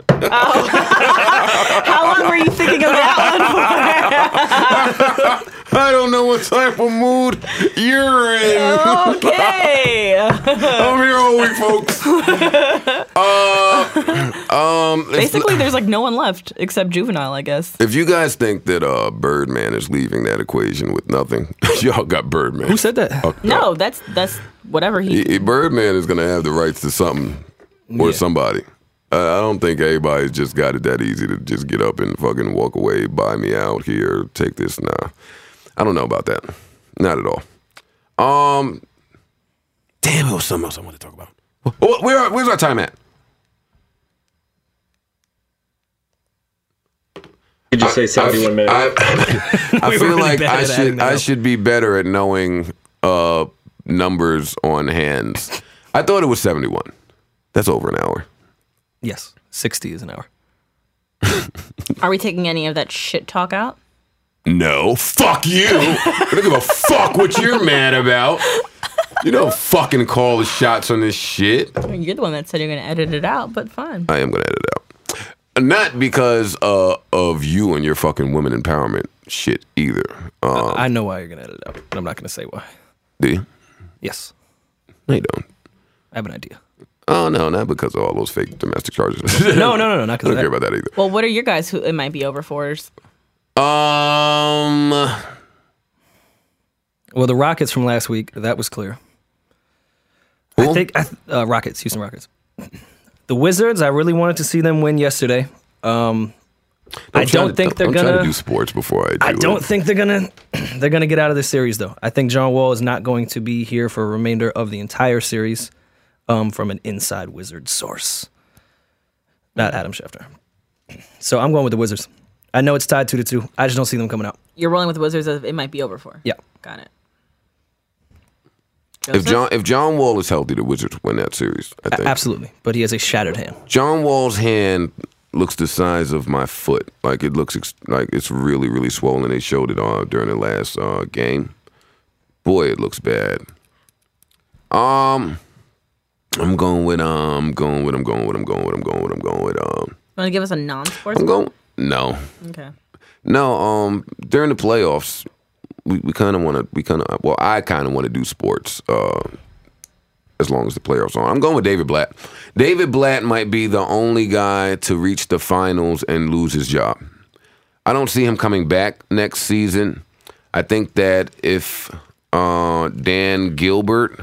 How long were you thinking of that I don't know what type of mood you're in. one for? Okay. I'm here all week, folks. Uh, um, if, Basically, there's like no one left except Juvenile, I guess. if you guys think that uh, Birdman is leaving that equation with nothing, y'all got Birdman. Who said that? fucked No, up. that's that's whatever he. He- Birdman is going to have the rights to something or Yeah. somebody. Uh, I don't think everybody's just got it that easy to just get up and fucking walk away, buy me out here, take this. Nah, I don't know about that. Not at all. Um, damn, it was something else I wanted to talk about. Oh, where, where's our time at? You just say seventy-one minutes. I, I We were feel really like bad I at adding should that I up. should be better at knowing uh, numbers on hands. I thought it was seventy-one. That's over an hour. Yes, sixty is an hour. Are we taking any of that shit talk out? No, fuck you. I don't give a fuck what you're mad about. You don't fucking call the shots on this shit. I mean, you're the one that said you're going to edit it out, but fine. I am gonna edit it out. Not because uh, of you and your fucking women empowerment shit either. Um, I know why you're going to edit it out, but I'm not going to say why. do you? Yes, No, you don't. I have an idea. Oh no, not because of all those fake domestic charges. No, no, no, no, not I because don't of care that. about that either. Well, what are your guys who it might be over fors? Um, Well, the Rockets from last week, that was clear. Who? I think I th- uh, Rockets, Houston Rockets. The Wizards, I really wanted to see them win yesterday. Um, I try don't to- think they're don't try gonna. to do sports before I do I don't it. think they're gonna. They're gonna get out of this series, though. I think John Wall is not going to be here for a remainder of the entire series. Um, from an inside Wizard source, not Adam Schefter. So I'm going with the Wizards. I know it's tied two to two. I just don't see them coming out. You're rolling with the Wizards as it might be over for. Yeah. Got it. If Joseph? John if John Wall is healthy, the Wizards win that series. I A- think. absolutely, but he has a shattered hand. John Wall's hand looks the size of my foot. Like it looks ex- like it's really really swollen. They showed it uh, during the last uh, game. Boy, it looks bad. Um, I'm going with um, going with I'm going with I'm going with I'm going with I'm going with um. Want to give us a non-sports? I'm going no. Okay. No, um, during the playoffs, we, we kind of want to, we kind of, well, I kind of want to do sports uh, as long as the playoffs are on. I'm going with David Blatt. David Blatt might be the only guy to reach the finals and lose his job. I don't see him coming back next season. I think that if uh, Dan Gilbert,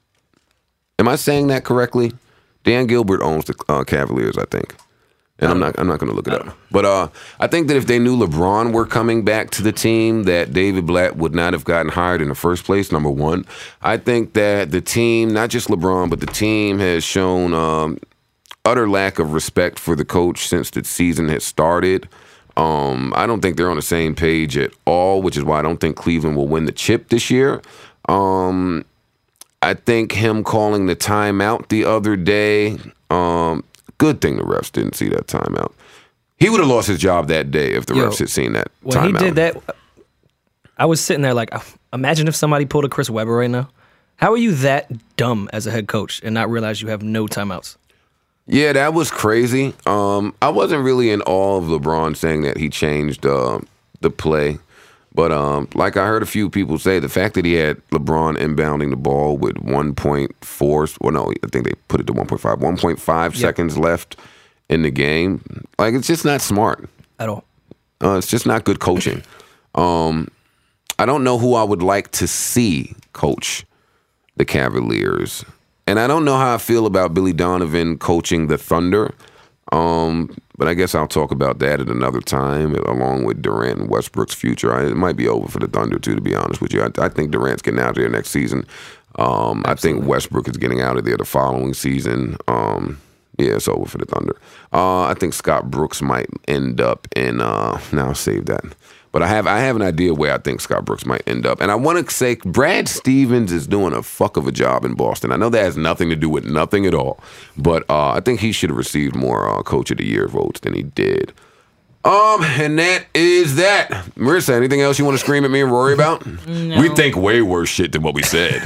am I saying that correctly? Dan Gilbert owns the uh, Cavaliers, I think. And I'm not I'm not going to look it up. But uh, I think that if they knew LeBron were coming back to the team, that David Blatt would not have gotten hired in the first place, number one. I think that the team, not just LeBron, but the team has shown um, utter lack of respect for the coach since the season has started. Um, I don't think they're on the same page at all, which is why I don't think Cleveland will win the chip this year. Um, I think him calling the timeout the other day, um, good thing the refs didn't see that timeout. He would have lost his job that day if the Yo, refs had seen that When timeout. he did that, I was sitting there like, imagine if somebody pulled a Chris Webber right now. How are you that dumb as a head coach and not realize you have no timeouts? Yeah, that was crazy. Um, I wasn't really in awe of LeBron saying that he changed uh, the play. But um, like I heard a few people say, the fact that he had LeBron inbounding the ball with one point four, well, no, I think they put it to one point five, one point five Yep. seconds left in the game, like it's just not smart. At all. Uh, it's just not good coaching. Um, I don't know who I would like to see coach the Cavaliers. And I don't know how I feel about Billy Donovan coaching the Thunder. Um, but I guess I'll talk about that at another time, along with Durant and Westbrook's future. I, it might be over for the Thunder, too, to be honest with you. I, I think Durant's getting out of there next season. Um, I think Westbrook is getting out of there the following season. Um, yeah, it's over for the Thunder. Uh, I think Scott Brooks might end up in. Uh, now I'll save that. But I have I have an idea where I think Scott Brooks might end up. And I want to say Brad Stevens is doing a fuck of a job in Boston. I know that has nothing to do with nothing at all. But uh, I think he should have received more uh, Coach of the Year votes than he did. Um, and that is that. Marissa, anything else you want to scream at me and Rory about? No. We think way worse shit than what we said.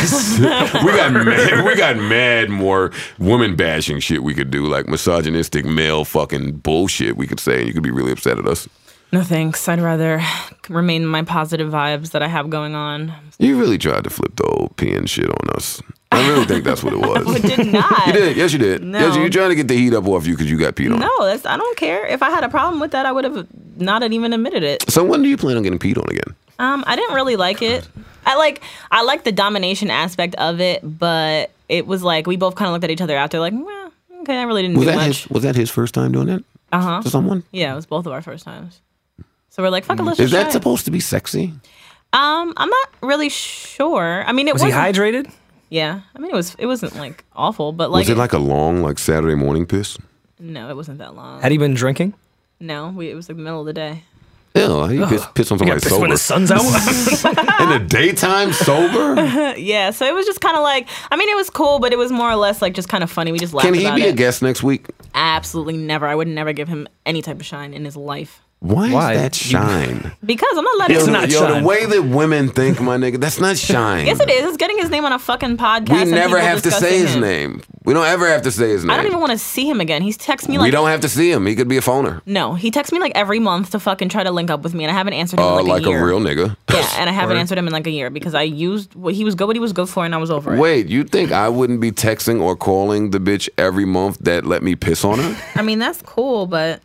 we got mad, we got mad more woman bashing shit we could do, like misogynistic male fucking bullshit we could say, and you could be really upset at us. No thanks. I'd rather remain in my positive vibes that I have going on. You really tried to flip the old peeing shit on us. I really think that's what it was. I did not. You did. Yes, you did. No. Yes, you trying to get the heat up off you because you got peed on. No, that's, I don't care. If I had a problem with that, I would have not even admitted it. So when do you plan on getting peed on again? Um, I didn't really like it. I like I like the domination aspect of it, but it was like we both kind of looked at each other after, like, well, okay, I really didn't Was do that much. his, was that his first time doing that? Uh huh. To someone? Yeah, it was both of our first times. So we're like, fuck it, let's Is just that try it. supposed to be sexy? Um, I'm not really sure. I mean, it Was he wasn't- hydrated? Yeah, I mean, it was. It wasn't like awful, but like, Was it like a long, like Saturday morning piss? no, it wasn't that long. Had he been drinking? No, we, it was like the middle of the day. Ew, he piss, piss on You somebody got pissed sober. when the sun's out? In the daytime, sober? Yeah, so it was just kind of like, I mean, it was cool, but it was more or less like just kind of funny. We just laughed Can he about be it. a guest next week? Absolutely never. I would never give him any type of shine in his life. Why, Why? is that You- shine? Because I'm not letting Yo, It's him. not yo, shine. the way that women think, my nigga, that's not shine. Yes, it is. It's getting his name on a fucking podcast. We and never people have to say discussing his him. name. We don't ever have to say his name. I don't even want to see him again. He's texted me like we don't have to see him. He could be a phoner. no. He texts me like every month to fucking try to link up with me, and I haven't answered him Uh, in like, like a year. a real nigga. Yeah, and I haven't Word. answered him in like a year because I used what he was good. What he was good for, and I was over it. Wait, you think I wouldn't be texting or calling the bitch every month that let me piss on her? I mean, that's cool, but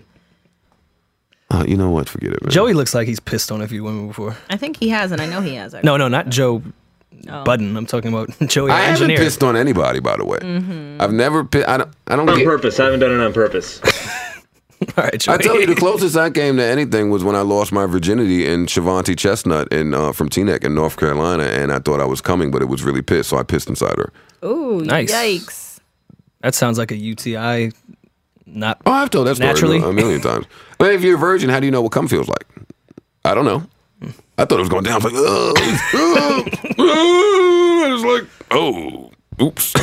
Uh, you know what? Forget it, man. Joey looks like he's pissed on a few women before. I think he has, and I know he has. Actually. No, no, not Joe Oh. Budden. I'm talking about Joey, I the haven't engineer. pissed on anybody, by the way. Mm-hmm. I've never. Pi- I don't. I don't On get. purpose. I haven't done it on purpose. All right, Joey. I tell you, the closest I came to anything was when I lost my virginity in Shavonte Chestnut in uh, from Teaneck in North Carolina, and I thought I was coming, but it was really pissed, so I pissed inside her. Ooh, Nice. yikes! That sounds like a U T I. Not. Oh, I've told that story Naturally. a million times. But if you're a virgin, how do you know what cum feels like? I don't know. I thought it was going down. I was like, oh, oh, oh. I was like, oh, oops.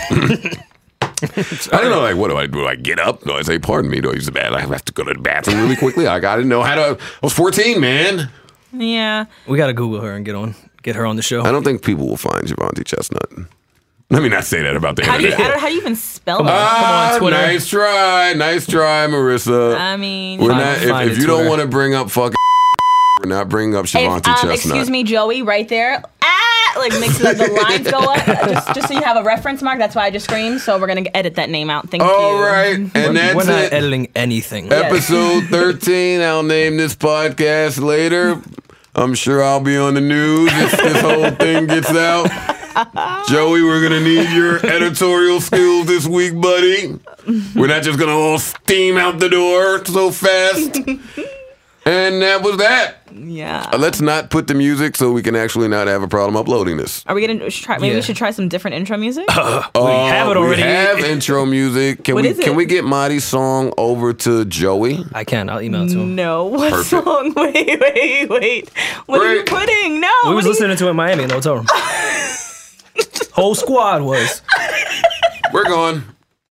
I don't know, like, what do I do? Do I get up? Do I say, pardon me? Do I use the bathroom? I have to go to the bathroom really quickly. Like, I didn't know how to. I was fourteen, man. Yeah, We got to Google her and get on, get her on the show. I don't think people will find Shavonte Chestnut. Let me not say that about the how do you? I internet. don't, how do you even spell that? Ah, on, Twitter. nice try, nice try, Marissa. I mean, We're Find- not. find If, if it, you don't Twitter. want to bring up fucking, we're not bringing up if, Shavonte um, Chestnut. excuse me, Joey, right there. Ah, like makes the, the lines go up. Just, just so you have a reference mark. That's why I just screamed. So we're gonna edit that name out. Thank All you. right, and We're that's not it. editing anything. Episode thirteen. I'll name this podcast later. I'm sure I'll be on the news if this whole thing gets out. Joey, we're gonna need your editorial skills this week, buddy. We're not just gonna all steam out the door so fast. And that was that. Yeah. Uh, let's not put the music so we can actually not have a problem uploading this. Are we gonna should try? Maybe Yeah. we should try some different intro music. we have it already. We have intro music. Can What we is it? can we get Marty's song over to Joey? I can. I'll email it to him. No, what Perfect. song? Wait, wait, wait. What are you Great. putting? No. We what was are you- listening to it in Miami in the hotel room. Whole squad was. We're going.